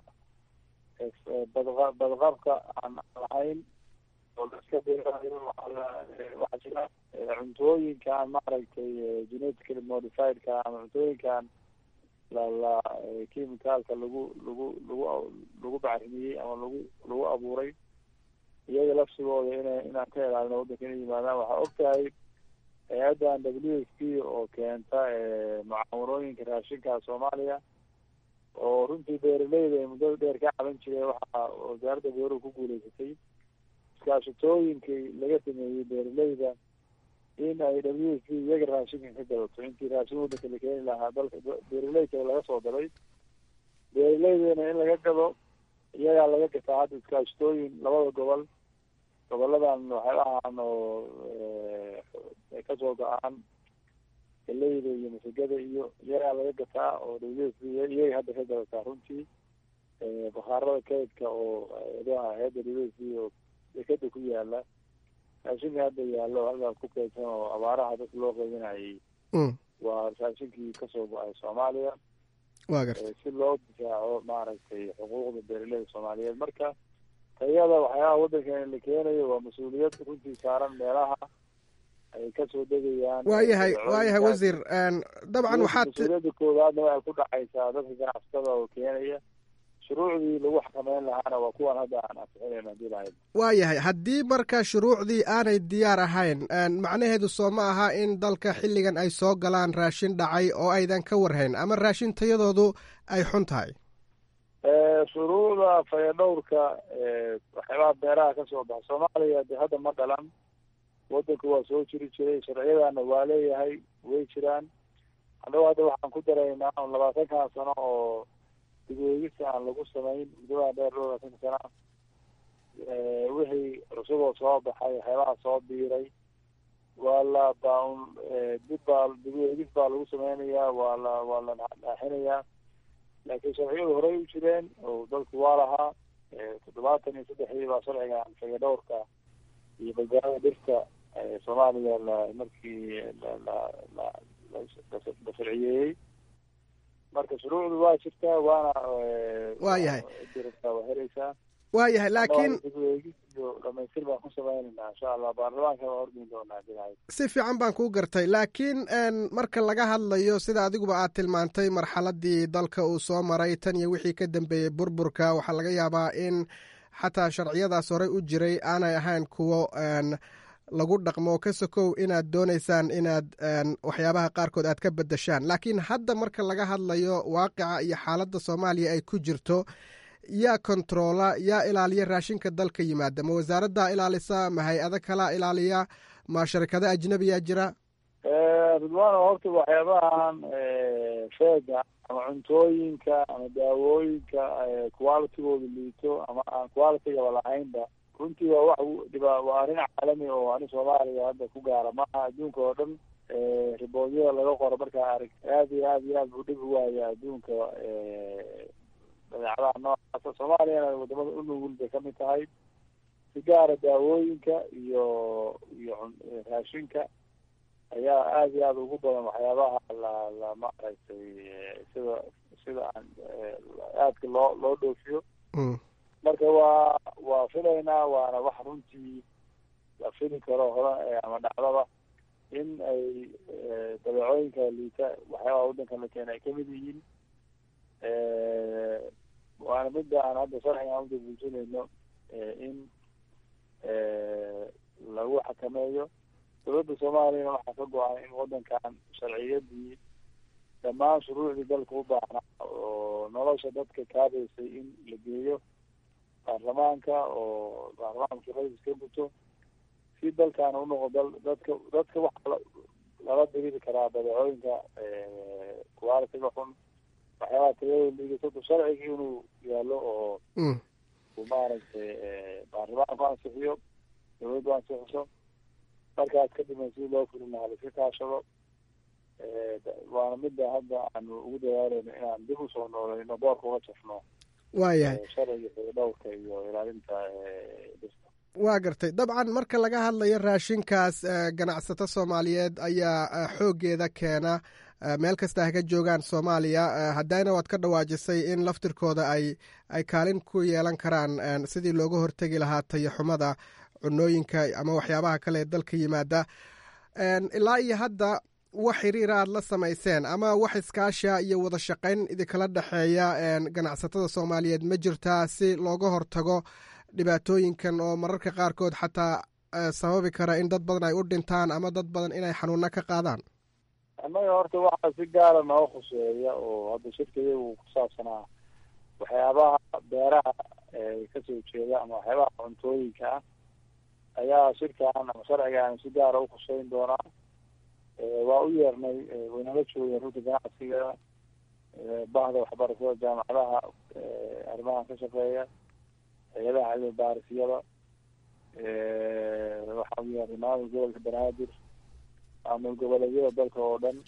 badqabka aan lahayn oo la iska beerayo. waxaa jira cuntooyinkaan maaragtay genetically modifiedka ama cuntooyinkaan la chemicalka lagu bacrimiyey ama lagu abuuray, iyaga lafsigooda inaan ka ilaalino wadanka inay yimaadaan. waxaa og tahay hay-addan WFP oo keenta mucaawanooyinka raashinka soomaaliya oo runtii beeraleyda ay muddada dheer ka caban jireen. waxaa wasaaradda beeruhu ku guuleysatay iskaashatooyinkii laga sameeyey beeraleyda in ay WFP iyaga raashinka ka gadato. intii raashin wadanka la keeni lahaa dalka beeraley kale laga soo daray, beeraleydana in laga gado iyagaa laga gataa. hadda iskaashatooyin labada goboladan waxyaabahan oo kasoo go-aan galeyda iyo masagada iyo iyagaa laga gataa oo WFP iyaga hadda ka gadataa. runtii bakhaarada kaydka oo hay-adda WFP oo dekada ku yaala raashinka hadda yaalo halkaas ku kaydsan oo abaaraha dadka loo qaybinayay waa raashinkii kasoo go-ay soomaaliya si loo difaaco maaragtay xuquuqda beeraleyda soomaaliyeed. marka tayada waxyaabaha wadankeena la keenayo waa mas-uuliyad runtii saaran meelaha ay kasoo degayaan. waayahay wasiir, dabcan waxaad mas-uuliyadda koowaadna waxay ku dhacaysaa dadka ganacsatada oo keenaya. shuruucdii lagu xakameyn lahaana waa kuwan hadda aan ansixinayn hadii lahayd. waayahay haddii marka shuruucdii aanay diyaar ahayn macnaheedu soo ma aha in dalka xilligan ay soo galaan raashin dhacay oo aydan ka warhayn ama raashin tayadoodu ay xun tahay? shuruucda fayadhowrka waxyaabaha beeraha kasoo baxa soomaaliya de hadda ma dhalan. wadanku waa soo jiri jiray, sharciyadana waa leeyahay, way jiraan. annago hadda waxaan ku daraynaa 20 sano oo dib-u-eegis aan lagu samayn muddada dheer 20 sana wixii cusuboo soo baxay waxyaabaha soo biiray waa la dib-u-eegis baa lagu sameynayaa, waa la dhaaxinayaa. laakiin sharciyadu horey u jireen oo dalku waa lahaa 73 baa sharcigan fayadhowrka iyo badbaadada dhirta soomaaliya markii la sharciyeeyey. marka shuruucdu waa jirtaa waana waayahay waa helaysaa. waayahay laakiin dhamaystir baan ku samaynaynaa insha allah. baarlamaanka waa horgeyn doonaa bilahay. si fiican baan kuu gartay. laakiin marka laga hadlayo sida adiguba aad tilmaantay marxaladii dalka uu soo maray tan iyo wixii ka dambeeyey burburka, waxaa laga yaabaa in xataa sharciyadaas horey u jiray aanay ahayn kuwo lagu dhaqmo. ka sokow inaad doonaysaan inaad waxyaabaha qaarkood aad ka bedeshaan. laakiin hadda marka laga hadlayo waaqica iyo xaaladda soomaaliya ay ku jirto, yaa kontroola, yaa ilaaliya raashinka dalka yimaada? ma wasaaraddaa ilaalisa? ma hay-ado kalaa ilaaliya? ma sharikado ajnabiyaa jira? ridwaan, horta waxyaabahan feega ama cuntooyinka ama daawooyinka qualitygooda liito ama aan qualitygaba lahaynba runtii waa waa arrin caalami oo ani soomaaliya hadda ku gaara maaha. adduunka oo dhan riboodyada laga qoro markaa arag aad iyo aad buu dhib u waaya adduunka badeecadaha noocaasa. soomaaliyana wadamada u nugul bay kamid tahay. si gaara daawooyinka iyo raashinka ayaa aada iyo aada ugu badan waxyaabaha la maaragtay sida aan aadka loo dhoofiyo. marka waa filaynaa, waana wax runtii la fili karo hore ama dhacdaba in ay dabeecooyinka liita waxyaabaha waddankan la keena ay kamid yihiin. waana midda aan hadda sharcigan udabuujinayno in lagu xakameeyo. dowladda soomaaliyana waxaa ka go-an in waddankan sharciyadii dhammaan shuruucdii dalka u baahnaa oo nolosha dadka kaabaysay in la geeyo baarlamaanka, oo baarlamaanka ra-iis ka guto si dalkaana unoqdo dadka waxaa lala diriri karaa dabeecooyinka qualitiga xun, waxyaabaha tayada liidato sharcigii inuu yaalo oo maaragtay baarlamaanku ansixiyo, dowladdu ansixiso, markaas kadibna si loo fulin lahaa laska kaashado. waana midda hadda aanu ugu dadaaleyno inaan dib usoo noolayno boorka uga jafno waayahay sharciga dhowrka iyo ilaalinta dhirta. waa gartay. dabcan marka laga hadlayo raashinkaas ganacsato soomaaliyeed ayaa xooggeeda keena meel kasta ha ka joogaan Soomaaliya. haddana waad ka dhawaajisay in laftirkooda ay kaalin ku yeelan karaan sidii looga hortegi lahaa tayaxumada cunooyinka ama waxyaabaha kale ee dalka yimaada. ilaa iyo hadda wax xiriir aad la samayseen ama wax iskaasha iyo wada shaqayn idinkala dhexeeya ganacsatada Soomaaliyeed ma jirtaa si looga hortago dhibaatooyinkan oo mararka qaarkood xataa sababi kara in dad badan ay u dhintaan ama dad badan inay xanuuna ka qaadaan? annaga horta waxaa si gaara noo khuseeya oo hadda shirkaya uu ku saabsanaa waxyaabaha beeraha kasoo jeeda ama waxyaabaha cuntooyinka ah ayaa shirkan ama sharcigan si gaara u khuseyn doonaa. waa u yeernay waynala joogeen runta ganacsiga, bahda waxbarashada, jaamacadaha arrimahan ka shaqeeya, hay-adaha cilmi baarisyada, waxaa u yeernay maamul gobolka banaadir, maamul goboleedyada dalka oo dhan.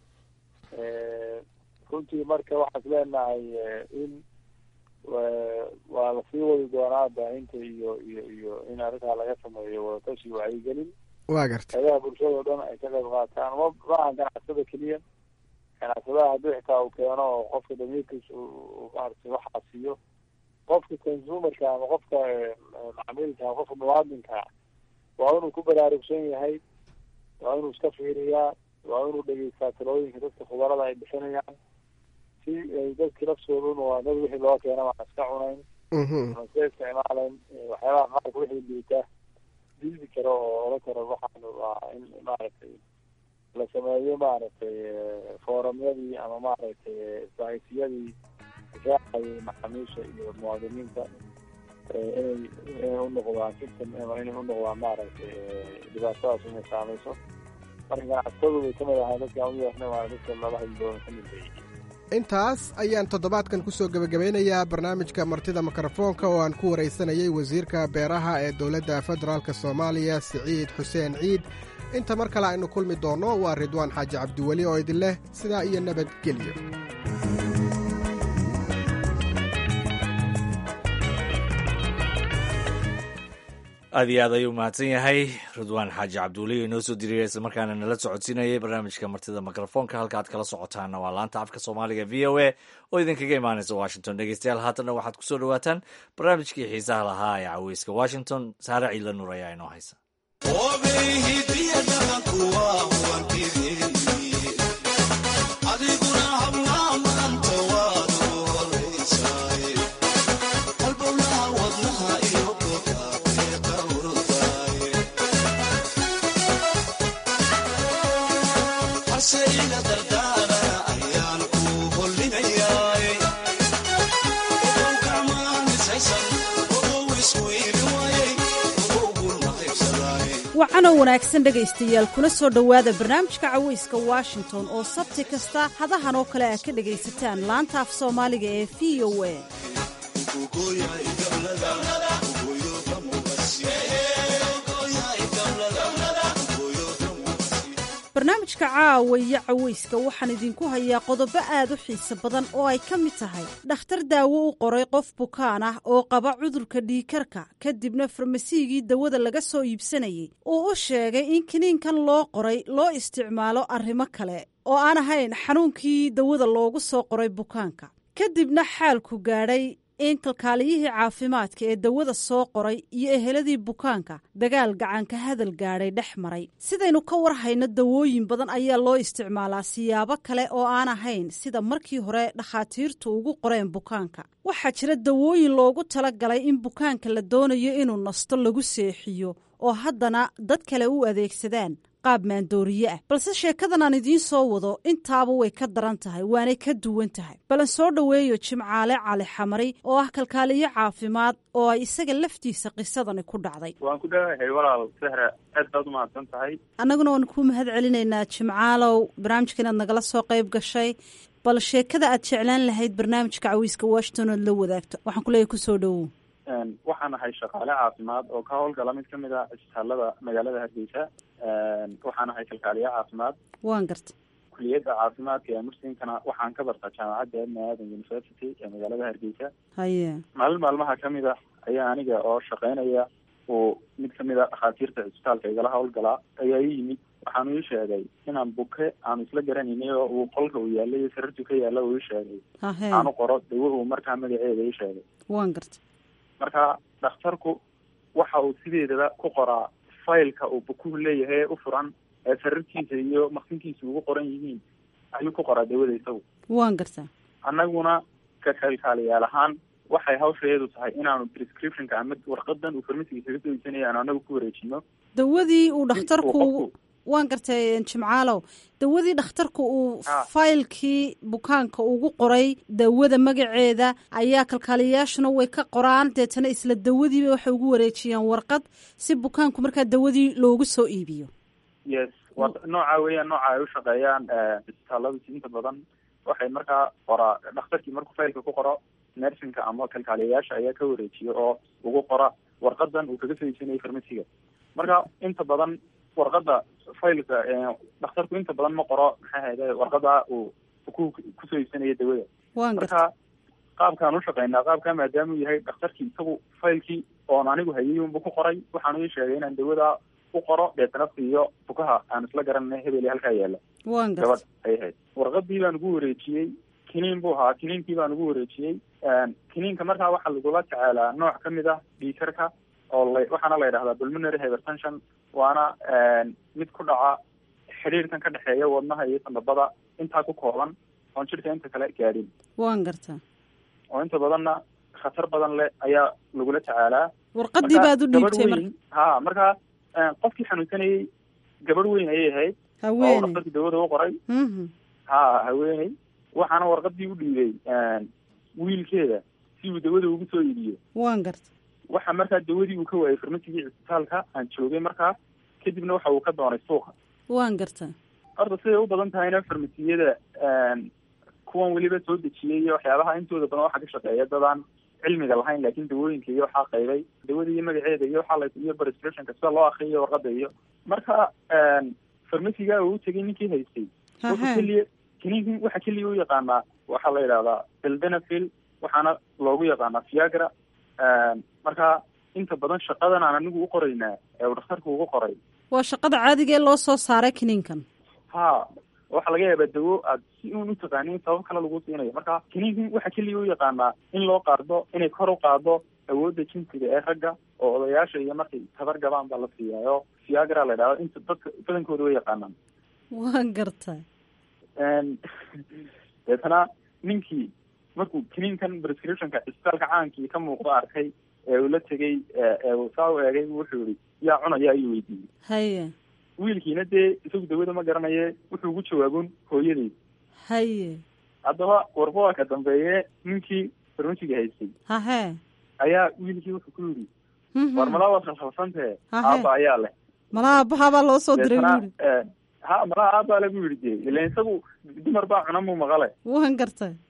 runtii marka waxaan is leenahay in waa lasii wadi doonaa baahinta iyo in arrintaa laga sameeyo wadatashi wacyigelin. waa gartay. hayadaha bulshada oo dhan ay ka qayb qaataan, maaha ganacsada keliya. ganacsadaha haddii xitaa uu keeno oo qofka damiirkiisa maaragtay waxaa siiyo, qofka consumerka ama qofka macmiilka ama qofka muwaadinka waa inuu ku baraarugsan yahay, waa inuu iska fiiriyaa, waa inuu dhegeystaa talooyinka dadka khubarada ay bixinayaan, si ay dadki laftooda waa dad wixii loo keena waan iska cunayn ama iska isticmaalayn waxyaabaha qaarka wixii liita diidi karo oo ola karo. waxaan waa in maaragtay la sameeyo maaragtay foorumyadii ama maaragtay isbahaysiyadii raacayay macaamiisha iyo muwaadiniinta inay unoqdaan system ama inay unoqdaan maaragtay dhibaatadaas inay saameyso. marka ganacsatadu way kamid ahaa dadka aan u yeernay, waa dadka laba haydoona kamid bay. intaas ayaan toddobaadkan kusoo gebagabeynayaa barnaamijka martida mikrofoonka oo aan ku waraysanayay wasiirka beeraha ee dowladda federaalk Soomaaliya Siciid Xuseen Ciid. inta mar kale aynu kulmi doonno waa Ridwaan Xaaji Cabdiweli oo idin leh sidaa iyo nabadgelyo. aad iyo aad ayuu mahadsan yahay ridwaan xaaji cabduuli inoo soo diriyay isla markaana nala socodsiinayay barnaamijka martida mikrofoonka. halka aad kala socotaana waa laanta afka soomaaliga v o a oo idinkaga imaanaysa washington. dhegeystayaal haatanna waxaad kusoo dhawaataan barnaamijkii xiisaha lahaa ee caweyska washington. saare ciidla nuur ayaa inoo haysa. wacanoo wanaagsan dhegaystayaal kuna soo dhowaada barnaamijka caweyska washington oo sabti kasta hadahan oo kale aad ka dhegaysataan laanta af soomaaliga ee v o a. barnaamijka barnaamijka caawa iyo cawayska waxaan idinku hayaa qodobo aad u xiiso badan oo ay ka mid tahay dhakhtar daawo u qoray qof bukaan ah oo qaba cudurka dhiigkarka kadibna farmasiigii dawada laga soo iibsanayay uu u sheegay in kiniinkan loo qoray loo isticmaalo arrimo kale oo aan ahayn xanuunkii dawada loogu soo qoray bukaanka kadibna xaalku gaadhay in kalkaaliyihii caafimaadka ee dawada soo qoray iyo eheladii bukaanka dagaal gacanka hadal gaadhay dhex maray sidaynu ka war hayno dawooyin badan ayaa loo isticmaalaa siyaabo kale oo aan ahayn sida markii hore dhakhaatiirtu ugu qoreen bukaanka waxaa jira dawooyin loogu talagalay in bukaanka la doonayo inuu nasto lagu seexiyo oo haddana dad kale u adeegsadaan qaab maandooriye ah balse sheekadan aan idiin soo wado intaaba way ka daran tahay waanay ka duwan tahay balan soo dhoweeyo Jimcaale Cali Xamari oo ah kalkaaliye caafimaad oo ay isaga laftiisa qisadani ku dhacday waan ku dhawahay walaal Sahra aad baad u mahadsan tahay annaguna waan ku mahad celinaynaa Jimcaalow barnaamijkan aad nagala soo qayb gashay bal sheekada aad jeclaan lahayd barnaamijka Cawayska Washington oo la wadaagto waxaan ku leeyahay ku soo dhawow waxaan ahay shaqaale caafimaad oo ka howlgala mid ka mid ah isbitaalada magaalada Hargeysa waxaan ahay kalkaaliye caafimaad waan gartay kuliyadda caafimaadka ee muslimkana waxaan ka bartaa jaamacadda Ibn Aadan University ee magaalada Hargeysa haye maalmaha ka mid ah ayaa aniga oo shaqaynaya oo mid ka mid ah dhakhaatiirta isbitaalka igala howlgalaa ayaa ii yimid waxaan ii sheegay inaan buke aan isla garanaynay oo uu qolka uu yaalay iyo sariirtu ka yaalla uu ii sheegay aan u qoro dawo uu markaa magaceeda ii sheegay waan gartay marka dhakhtarku waxa uu sideedaba ku qoraa faylka uu bukuhu leeyahay u furan ee sariirtiisa iyo maqsinkiisa ugu qoran yihiin ayuu ku qoraa dawada isagu waan gartaa annaguna ka kalkaaliyaal ahaan waxay hawsheedu tahay inaanu prescriptionka ama warqadan uu farmasiga kaga soo iibsanaya aan anagu ku wareejino dawadii uu dhakhtarku waan gartay Jimcaalow dawadii dhakhtarku uu faylkii bukaanka ugu qoray dawada magaceeda ayaa kalkaaliyaashuna way ka qoraan deetana isla dawadiiba waxay ugu wareejiyaan warqad si bukaanku markaa dawadii loogu soo iibiyo yes nooca weeyaan nooca ay u shaqeeyaan isbitaaladu inta badan waxay markaa qoraa dhakhtarkii markuu faylka ku qoro nersinka ama kalkaaliyayaasha ayaa ka wareejiya oo ugu qora warqadan uu kaga soo iibsanayay farmasiga marka inta badan warqada faylka dhakhtarku inta badan ma qoro maxay ahayd warqada uu kusoo iibsanaya dawada marka qaabkaan u shaqeynaa qaabkaa maadaama uu yahay dhakhtarkii isagu faylkii oon anigu hayay unba ku qoray waxaan ii sheegay inaan dawada u qoro deetana siiyo bukaha aan isla garanay hebeli halkaa yaala gabadh ay ahayd warqadii baan ugu wareejiyey kiniin buu ahaa kiniinkii baan ugu wareejiyey kiniinka markaa waxaa lagula tacaalaa nooc ka mid ah dhiigkarka oo waxaana la yidhahdaa pulmonary hypertension waana mid ku dhaca xiriirkan ka dhexeeya wadnaha iyo sanbabada intaa ku kooban oon jirka inta kale gaadhin waan gartaa oo inta badanna khatar badan leh ayaa lagula tacaalaa warqadii baad u dhiibtay marka markaa qofkii xanuunsanayay gabadh weyn ayay ahayd oo dhakhtarkii dawada u qoray haweeney waxaana warqadii u dhiibay wiilkeeda si uu dawada ugu soo iibiyo waan garta waxa markaa dawadii uu ka waayay farmasigii isbitaalka aan joogay markaa kadibna waxa uu ka doonay suuqa waan garta horta siday u badan tahayna farmasiyada kuwan weliba soo dejiyay iyo waxyaabaha intooda badan waxaa ka shaqeeya dadaan cilmiga lahayn laakiin dawooyinka iyo waxaa qaybay dawada iyo magaceeda iyo waxaa la iyo prescriptionka sida loo akriyo warqada iyo marka farmasiga uu tegay ninkii haystay kiniinkan waxa keliya u yaqaanaa waxaa la yidhahdaa sildenafil waxaana loogu yaqaanaa viagra marka inta badan shaqadan aan anigu u qoraynaa ee uu dhakhtarku ugu qoray waa shaqada caadiga ee loo soo saaray kiniinkan waxaa laga yaabaa dawo aad si uun u taqaanin sabab kale lagu siinayo marka kiniinkan waxa keliya u yaqaanaa in loo qaado inay kor u qaado awoodda jinsiga ee ragga oo odayaasha iyo markay tabar gabaan baa la siiyaayo viagra la yidhahdo inta dadka badankooda way yaqaanaan waan gartaa deetana ninkii markuu kiniinkan prescriptionka isbitaalka caankii ka muuqdo arkay ee uu la tegay saa u eegay wuxuu yihi yaa cunaya ayuu weydiiyey haye wiilkiina dee isagu dawada ma garanaye wuxuu ugu jawaabun hooyadeed haye haddaba warba ka dambeeye ninkii farmasiga haystay hahe ayaa wiilkii wuxuu ku yidhi war malaa waad khalkhalsantee aaba ayaa leh malaa aabbahabaa loo soo diray buu malaa aabaa le bu yidhi dee ilan isagu dumar baa cuna muu maqale waan gartay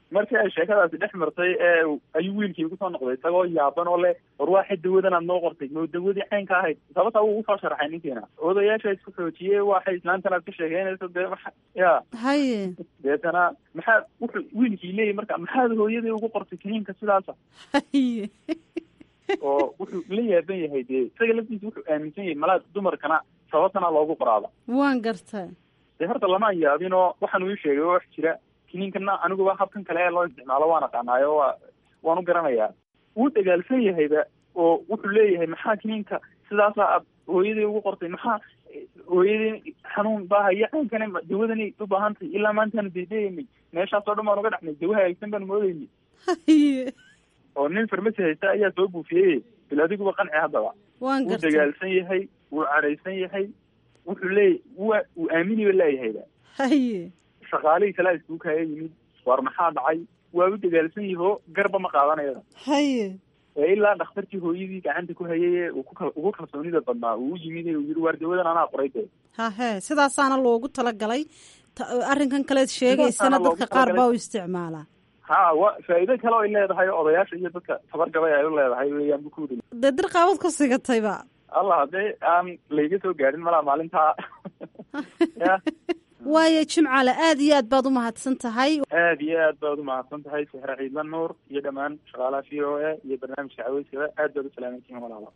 markii ay sheekadaasi dhex martay ayuu wiilkii ugu soo noqday isagoo yaaban oo leh war waxay dawadan aad noo qortay ma dawadii caynka ahayd sababta uu usoo sharaxay ninkiina odayaasha isku xoojiyey waxay islaantan aad ka sheegeynayso dee ya haye deetana maxaa wuxuu wiilkii leeyahy marka maxaad hooyadii ugu qortay kiniinka sidaasa haye oo wuxuu la yaaban yahay dee isaga laftiisa wuxuu aaminsan yahay malaa dumarkana sababtana loogu qoraaba waan gartay dee horta lama yaabin oo waxaan uu sheegay wax jira kiniinkana aniguba habkan kale ee loo isticmaalo waan aqaanaayo waan u garanayaa wuu dagaalsan yahayba oo wuxuu leeyahay maxaa kiniinka sidaasa aad hooyadii ugu qortay maxaa hooyadii xanuun baa haya caynkane dawadani u baahan tahay ilaa maantaanu dedeeynay meeshaasoo dhan baan uga dhexnay dawaha haysan baanu moodeynay oo nin farmasi haysta ayaa soo buufiyey bil adiguba qanci haddaba waan wuu gartay dagaalsan yahay wuu cadhaysan yahay wuxuu leeyahy wuu aaminiba leeyahayba haye shaqaalihii kalea iskugu kaya yimid war maxaa dhacay waa u dagaalsan yaho garba ma qaadanayada haye ilaa dhakhtarkii hooyadii gacanta ku hayay ugu kalsoonida badnaa uu yimid uu yiri waar dawadan anaa qoray de hahe sidaasaana loogu talagalay arrinkan kaleed sheegaysana dadka qaar baa u isticmaalaa ha wa faa'iido kale oo ay leedahay odayaasha iyo dadka tabargabay ay u leedahay weeyaan bukuudi dee dirqaabad ku sigatayba allah haddee aan layga soo gaadhin malaa maalintaa ya waayo jimcaale aad iyo aad baad u mahadsan tahay aad iyo aad baad u mahadsan tahay sixre ciidla nuur iyo dhammaan shaqaalaha v o a iyo barnaamijka caweyskaba aad baad u salaamaysiin walaala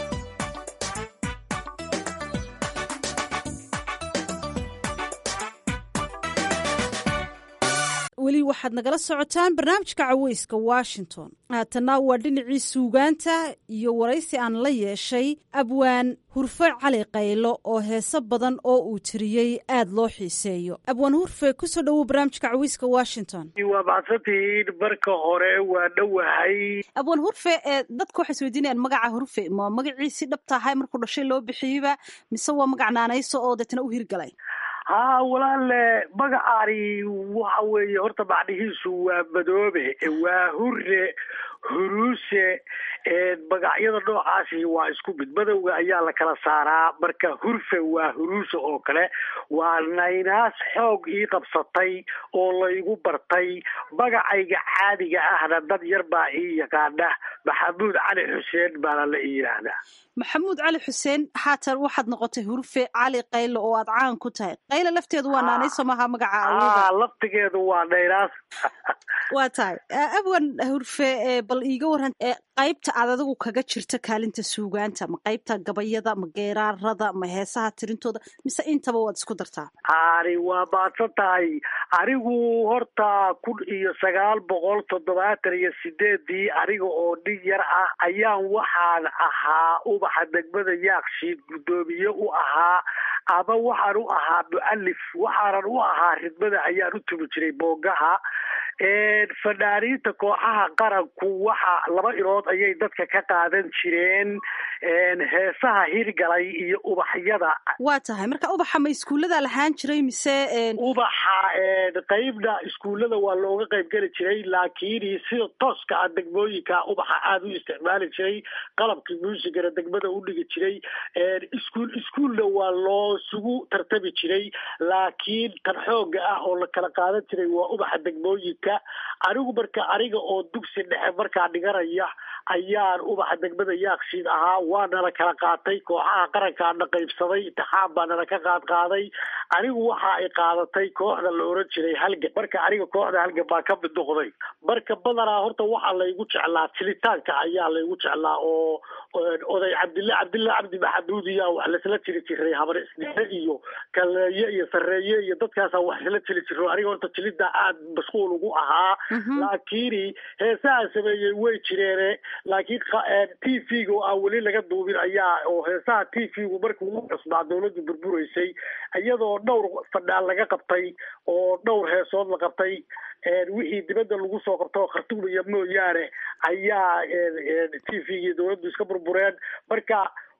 weli waxaad nagala socotaan barnaamijka caweyska washington haatana waa dhinacii suugaanta iyo waraysi aan la yeeshay abwaan hurfe cali qaylo oo heeso badan oo uu tiriyey aad loo xiiseeyo abwaan hurfe kusoo dhowow barnaamijka caweyska washington waa mahadsantihiin marka hore waa dhowahay abwaan hurfe dadka waxay isweydiinayaan magaca hurfe ma magaciisi dhabtahay markuu dhashay loo bixiyeyba mise waa magac naanayso oo deetana u hirgalay ha walaale magacaani waxa weeye horta macnihiisu waa madoobe waa hure huruuse magacyada noocaasi waa isku mid madowga ayaa la kala saaraa marka hurfe waa huruuse oo kale waa naynaas xoog ii qabsatay oo laygu bartay magacayga caadiga ahna dad yar baa ii yaqaana maxamuud cali xuseen baana la ii yidhaahdaa maxamuud cali xuseen haatan waxaad noqotay hurfe cali qaylo oo aad caan ku tahay qaylo lafteedu waa naanayso maha magaca awooda laftigeedu waa naynaas waa tahay abwan hurfe bal iiga waran qaybta aad adigu kaga jirta kaalinta suugaanta ma qaybta gabayada ma geeraarada ma heesaha tirintooda mise intaba waad isku dartaa ani waa maadsan tahay anigu horta 1978 aniga oo nin yar ah ayaan waxaan ahaa ubaxa degmada yaakshiid guddoomiye u ahaa ama waxaan u ahaa mu'alif waxaanan u ahaa ridmada ayaan u tumi jiray boongaha fanaaniinta kooxaha qaranku waxa laba ilood ayay dadka ka qaadan jireen heesaha hirgalay iyo ubaxyada waa tahay marka ubaxa ma iskuullada lahaan jiray mise ubaxa qaybna iskuullada waa looga qayb geli jiray laakiin sida tooska ah degmooyinka ubaxa aada u isticmaali jiray qalabkii muusigana degmada u dhigi jiray iskuulna waa loo sugu tartami jiray laakiin tan xooga ah oo la kala qaadan jiray waa ubaxa degmooyinka anigu marka aniga oo dugsi dhexe markaa dhiganaya ayaan ubaxa degmada yaakshiid ahaa waana la kala qaatay kooxaha qarankaana qaybsaday intixaan baana la ka qaaday anigu waxa ay qaadatay kooxda la oran jiray halgan marka aniga kooxda halgan baa ka mid noqday marka badanaa horta waxaa laygu jeclaa tilitaanka ayaa laygu jeclaa oo oday cabdi maxamuud iyo wax lasla jiri jiray habar isniine iyo kaleeye iyo sareeye iyo dadkaasa wax isla jiri jiro aniga horta jilida aad mashquul ugu ahaa laakiin heesaha sameeyey way jireene laakiin t v-ga oo aan weli laga duubin ayaa oo heesaha t v-gu markii ugu cusbaa dawladdu burburaysay iyadoo dhowr fadhaan laga qabtay oo dhowr heesood la qabtay wixii dibadda lagu soo qabto khartuumaya mooyaane ayaa t v-gii dawladdu iska burbureen marka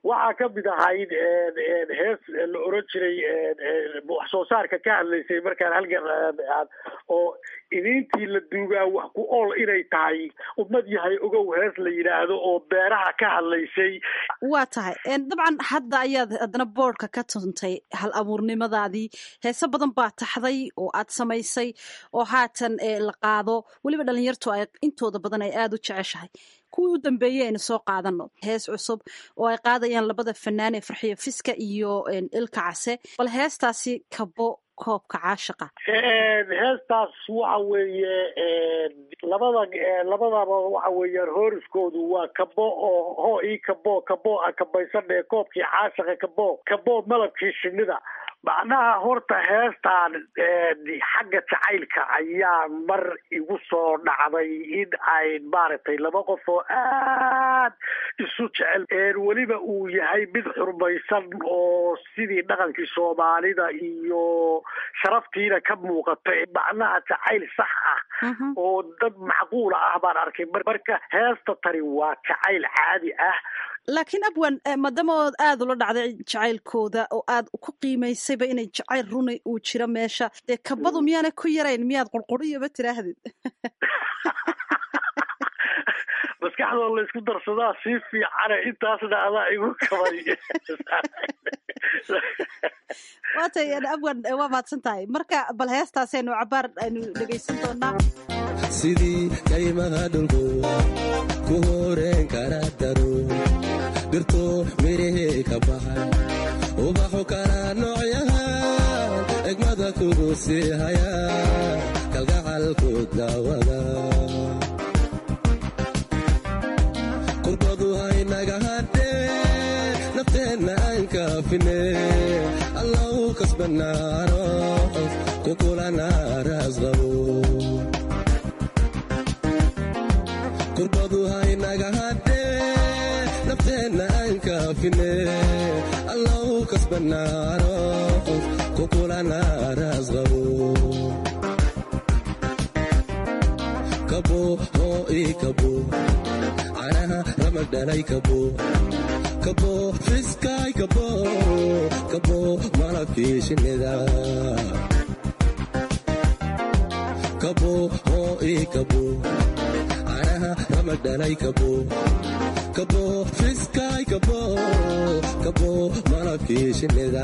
waxaa ka mid ahayd hees la oran jiray wax soo saarka ka hadlaysay markaan halgan oo idintii la duugaa wax ku ool inay tahay ummad yahay ogow hees la yidhaahdo oo beeraha ka hadlaysay. waa tahay dabcan hadda ayaad haddana boodhka ka tuntay hal abuurnimadaadii heese badan baa taxday oo aad samaysay oo haatan la qaado weliba dhalinyartu ay intooda badan ay aada u jeceshahay. kuwii u dambeeyey aynu soo qaadano hees cusub oo ay qaadayaan labada fanaan ee Farxiyo Fiska iyo Ilka Case, bal heestaasi Kabo koobka caashiqa. heestaas waxa weeye labadaba waxa weeyaan horiskoodu waa kabo oo hoo ii kabo a kabaysanee koobkii caashiqa kabo malabkii shinnida. macnaha horta heestaan xagga jacaylka ayaa mar igu soo dhacday in ay maaragtay laba qof oo aad isu jecel weliba uu yahay mid xurmaysan oo sidii dhaqankii Soomaalida iyo sharaftiina ka muuqata macnaha jacayl sax ah oo dad macquul ah baan arkay. marka heesta tani waa jacayl caadi ah. laakiin abwan maadaama ood aada ula dhacday jacaylkooda oo aad ku qiimaysayba inay jacayl runa uu jiro meesha dee kabadu miyaana ku yarayn miyaad qurquriyaba tiraahdid? maskaxdoo la isku darsadaa si fiicane intaasna adaa igu kabay. waatay abwan waa mahadsan tahay. marka bal heestaasaynu cabaar aynu dhegaysan doonaa. sidii kaymaha dhulku ku horeen kara daro dirto mirahee ka baxay ubaxu kala noocyahan egmada kugu sii haya kalgacalku daawada qurbadu haynaga hadhee nafteenna aan kaafine allahu kasbanaano kukulana raasqabo qurbadu haynaga hadhee nafteenna aan kaafine allahu kasbanaano kukulana raasqabo kabo hoo ii kabo canaha ramag dhalay kabo fiskaay kabo malabkii shinnida kabo hoo ii kabo ramag dhalay kabo fiskaay kabo malabkii shinnida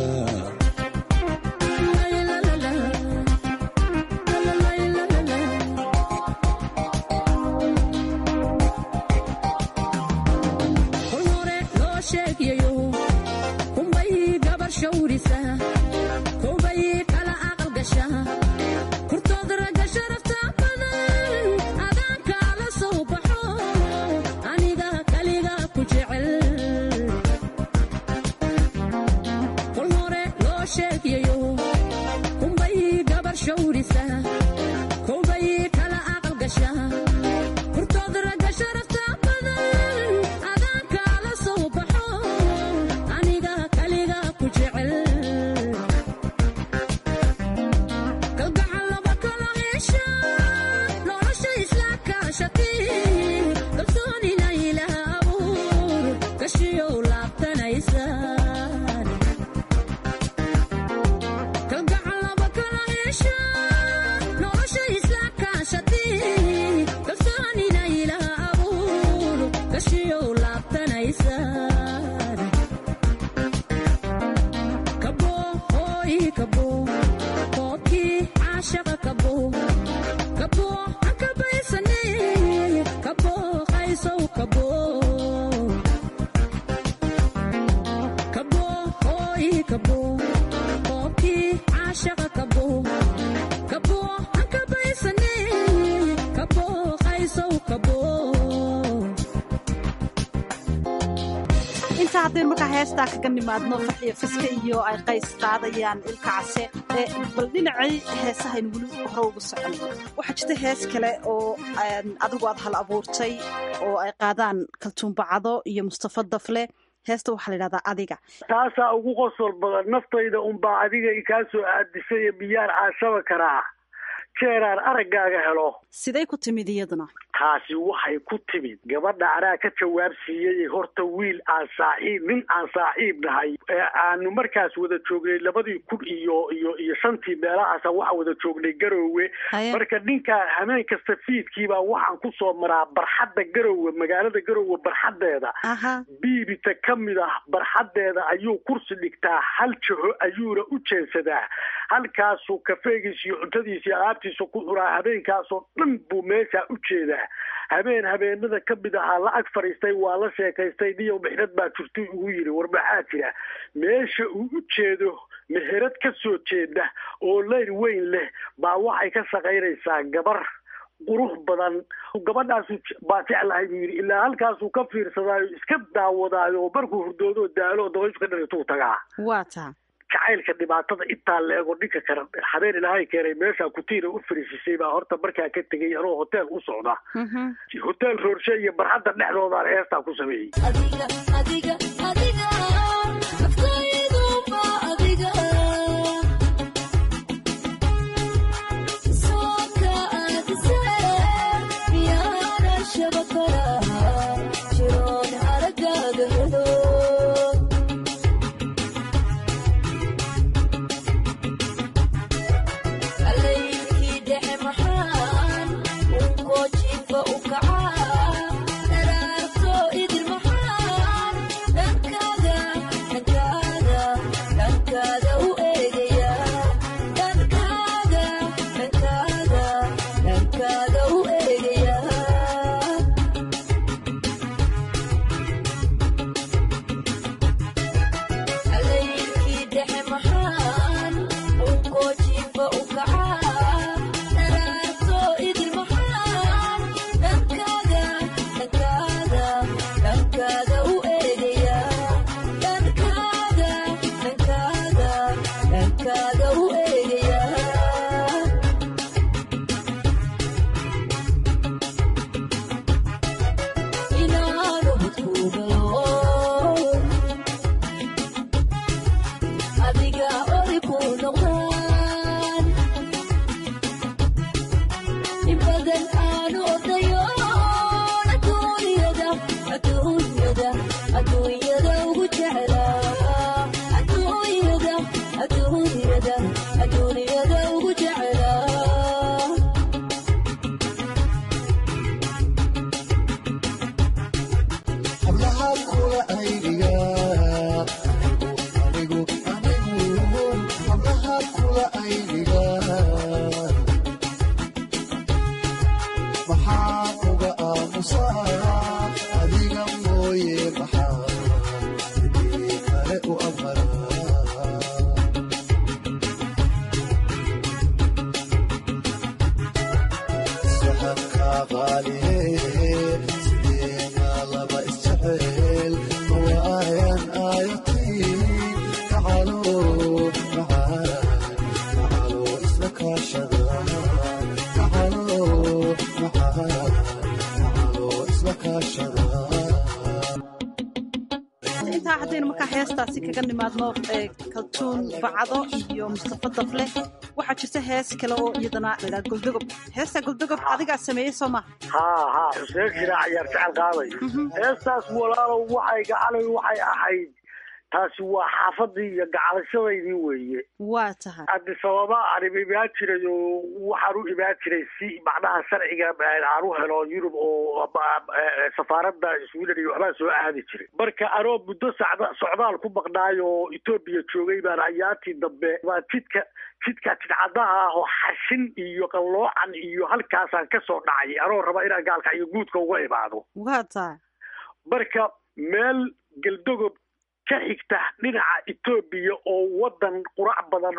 kol hore loo sheegayo kunbay gabar shawrisa kowbay kala aqal gasha kurtood ragga sharafta haddeen markaa heestaa kaga nimaadno Farxiyo Fiska iyo ay qays qaadayaan Ilka Case bal dhinacay heesahaynu weli hore ugu soconno waxaa jirta hees kale oo adigu aad hal abuurtay oo ay qaadaan Kaltuun Bacado iyo Mustafa Dafle heesta waxaa la yidhahdaa adiga taasaa ugu qosol badan naftayda unbaa adiga kaa soo aadisay biyaan caashaba karaa jeeraan araggaaga helo. Siday ku timid iyaduna? Taasi waxay ku timid gabadha anaa ka jawaab siiyey horta wiil aan nin aan saaxiib nahay aanu markaas wada joognay 2005 meelahaas waxa wada joognay Garowe. Marka ninka hameen kasta fiidkiiba waxaan ku soo maraa barxadda Garowe, magaalada Garowe barxadeeda. Biibita kamid ah barxadeeda ayuu kursi dhigtaa, hal jaho ayuuna u jeesadaa. Halkaasuu kafeegiisa iyo cuntadiisa iyo alaabtiisa ku xuraa. Habeenkaasoo dhan buu meesha u jeedaa. habeenada ka mid ahaa la ag fariistay, waa la sheekaystay, niyo mixnad baa jirtay ugu yiri war maxaa jira. Meesha uu u jeedo meherad ka soo jeeda oo leyr weyn leh baa waxay ka shaqaynaysaa gabar qurux badan. Gabadhaas baa jeclahay buu yiri, ilaa halkaasuu ka fiirsadaayo iska daawadaayo markuu hurdoodo daalo dabayshu ka dhalituu tagaa. Waata jacaylka dhibaatada intaa la eego dhinka kale habeen ilaahay keenay meesha kutiina u fariisisay baa horta markaa ka tegay anoo hotel u socda. Hotel Roorshe iyo barxadda dhexdooda heestaa ku sameeyey. adiga heestaasi kaga nimaadno kaltuun bacdo iyo Mustafa Dafle. Waxaa jirta hees kale oo iyadana la goldogob. Heesta goldogob adiga sameeyay Soomaa? Xuseen Shiraac ayaa jecel qaaday. Heestaas walaalow waxay gacalay waxay ahayd taasi waa xaafadii iyo gacalashadaydii weeye. Waa tahay Addis Ababa aan imaan jiray oo waxaan u imaan jiray si macnaha sharciga aan u helo Yurub oo safaaradda Sweden iyo waxbaa soo aadi jiray. Marka anoo muddo socdaal ku maqnaayo oo Itoobiya joogay baan ayaantii dambe waa jidka tidcadaha oo xashin iyo qalloocan iyo halkaasaan ka soo dhacay anoo raba inaan gaalka iyo guudka uga imaado. Waa tahay marka meel galdogob ka xigta dhinaca Itoobiya oo wadan qurac badan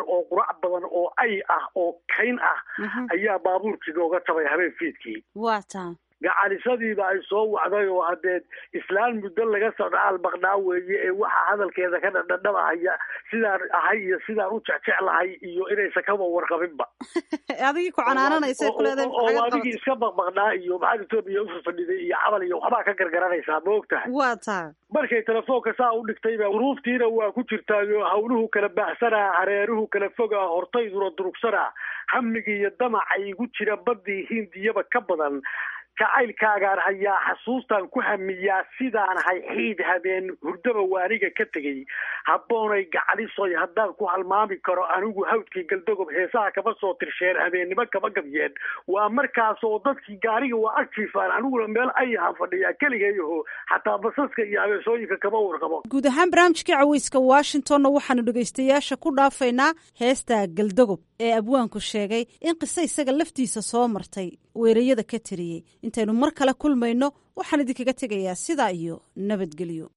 oo ay ah oo kayn ah ayaa baabuurkii nooga tabay habeen fiidkii. Waa tahay gacalisadiiba ay soo wacday oo hadeed islaan muddo laga socdaal maqnaa weeye ee waxa hadalkeeda ka dhadhabahaya sidaan ahay iyo sidaan u jeclahay iyo inaysan kaba warqabinba. Adigi ku canaananaysa ku leedahay oo adigi iska maqnaa iyo maxaa Itoobiya u fadhiday iyo cabal iyo waxba ka gargaranaysaa ma ogtahay. Waa tahay markay telefoonka saa u dhigtayba duruuftiina waa ku jirtaayo hawluhu kala baahsanaa hareeruhu kala fogaa hortayduna durugsanaa hamigii iyo damaca igu jira baddii hindiyaba ka badan jacaylkaagaan hayaa xasuustaan ku hamiyaa sidaan hay xiid habeen hurdaba waaniga ka tegey habboonay gacalisoy haddaan ku halmaami karo anigu hawdkii galdogob heesaha kama soo tirsheen habeennimo kama gabyeen waa markaas oo dadkii gaariga waa agjiifaan aniguna meel ayahan fadhiyaa keligayaho xataa basaska iyo habeesooyinka kama warqabo guud ahaan barnaamijka caweyska washingtonna waxaanu dhegaystayaasha ku dhaafaynaa heesta galdogob ee abwaanku sheegay in qiso isaga laftiisa soo martay weerayada ka tiriyey intaynu mar kale kulmayno waxaan idinkaga tegayaa sidaa iyo nabadgelyo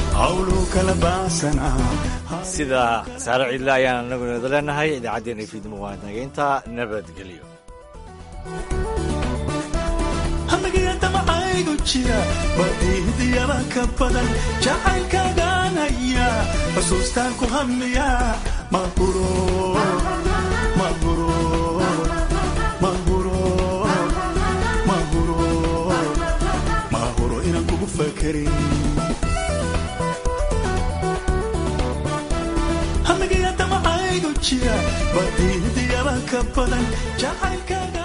sida saare ciidle ayaan anagu inooda leenahay idaacaddeenna fiidnimo waa nageynta nabadgelyo hamigiyadamacaygu jira badihdiyaba ka badan jacaylkaagaan haya xusuustaan ku hamiya mahuro inaan kugu fakerin hamigiyadamacaygu jira badihdiyaba ka badan jacaylkaaga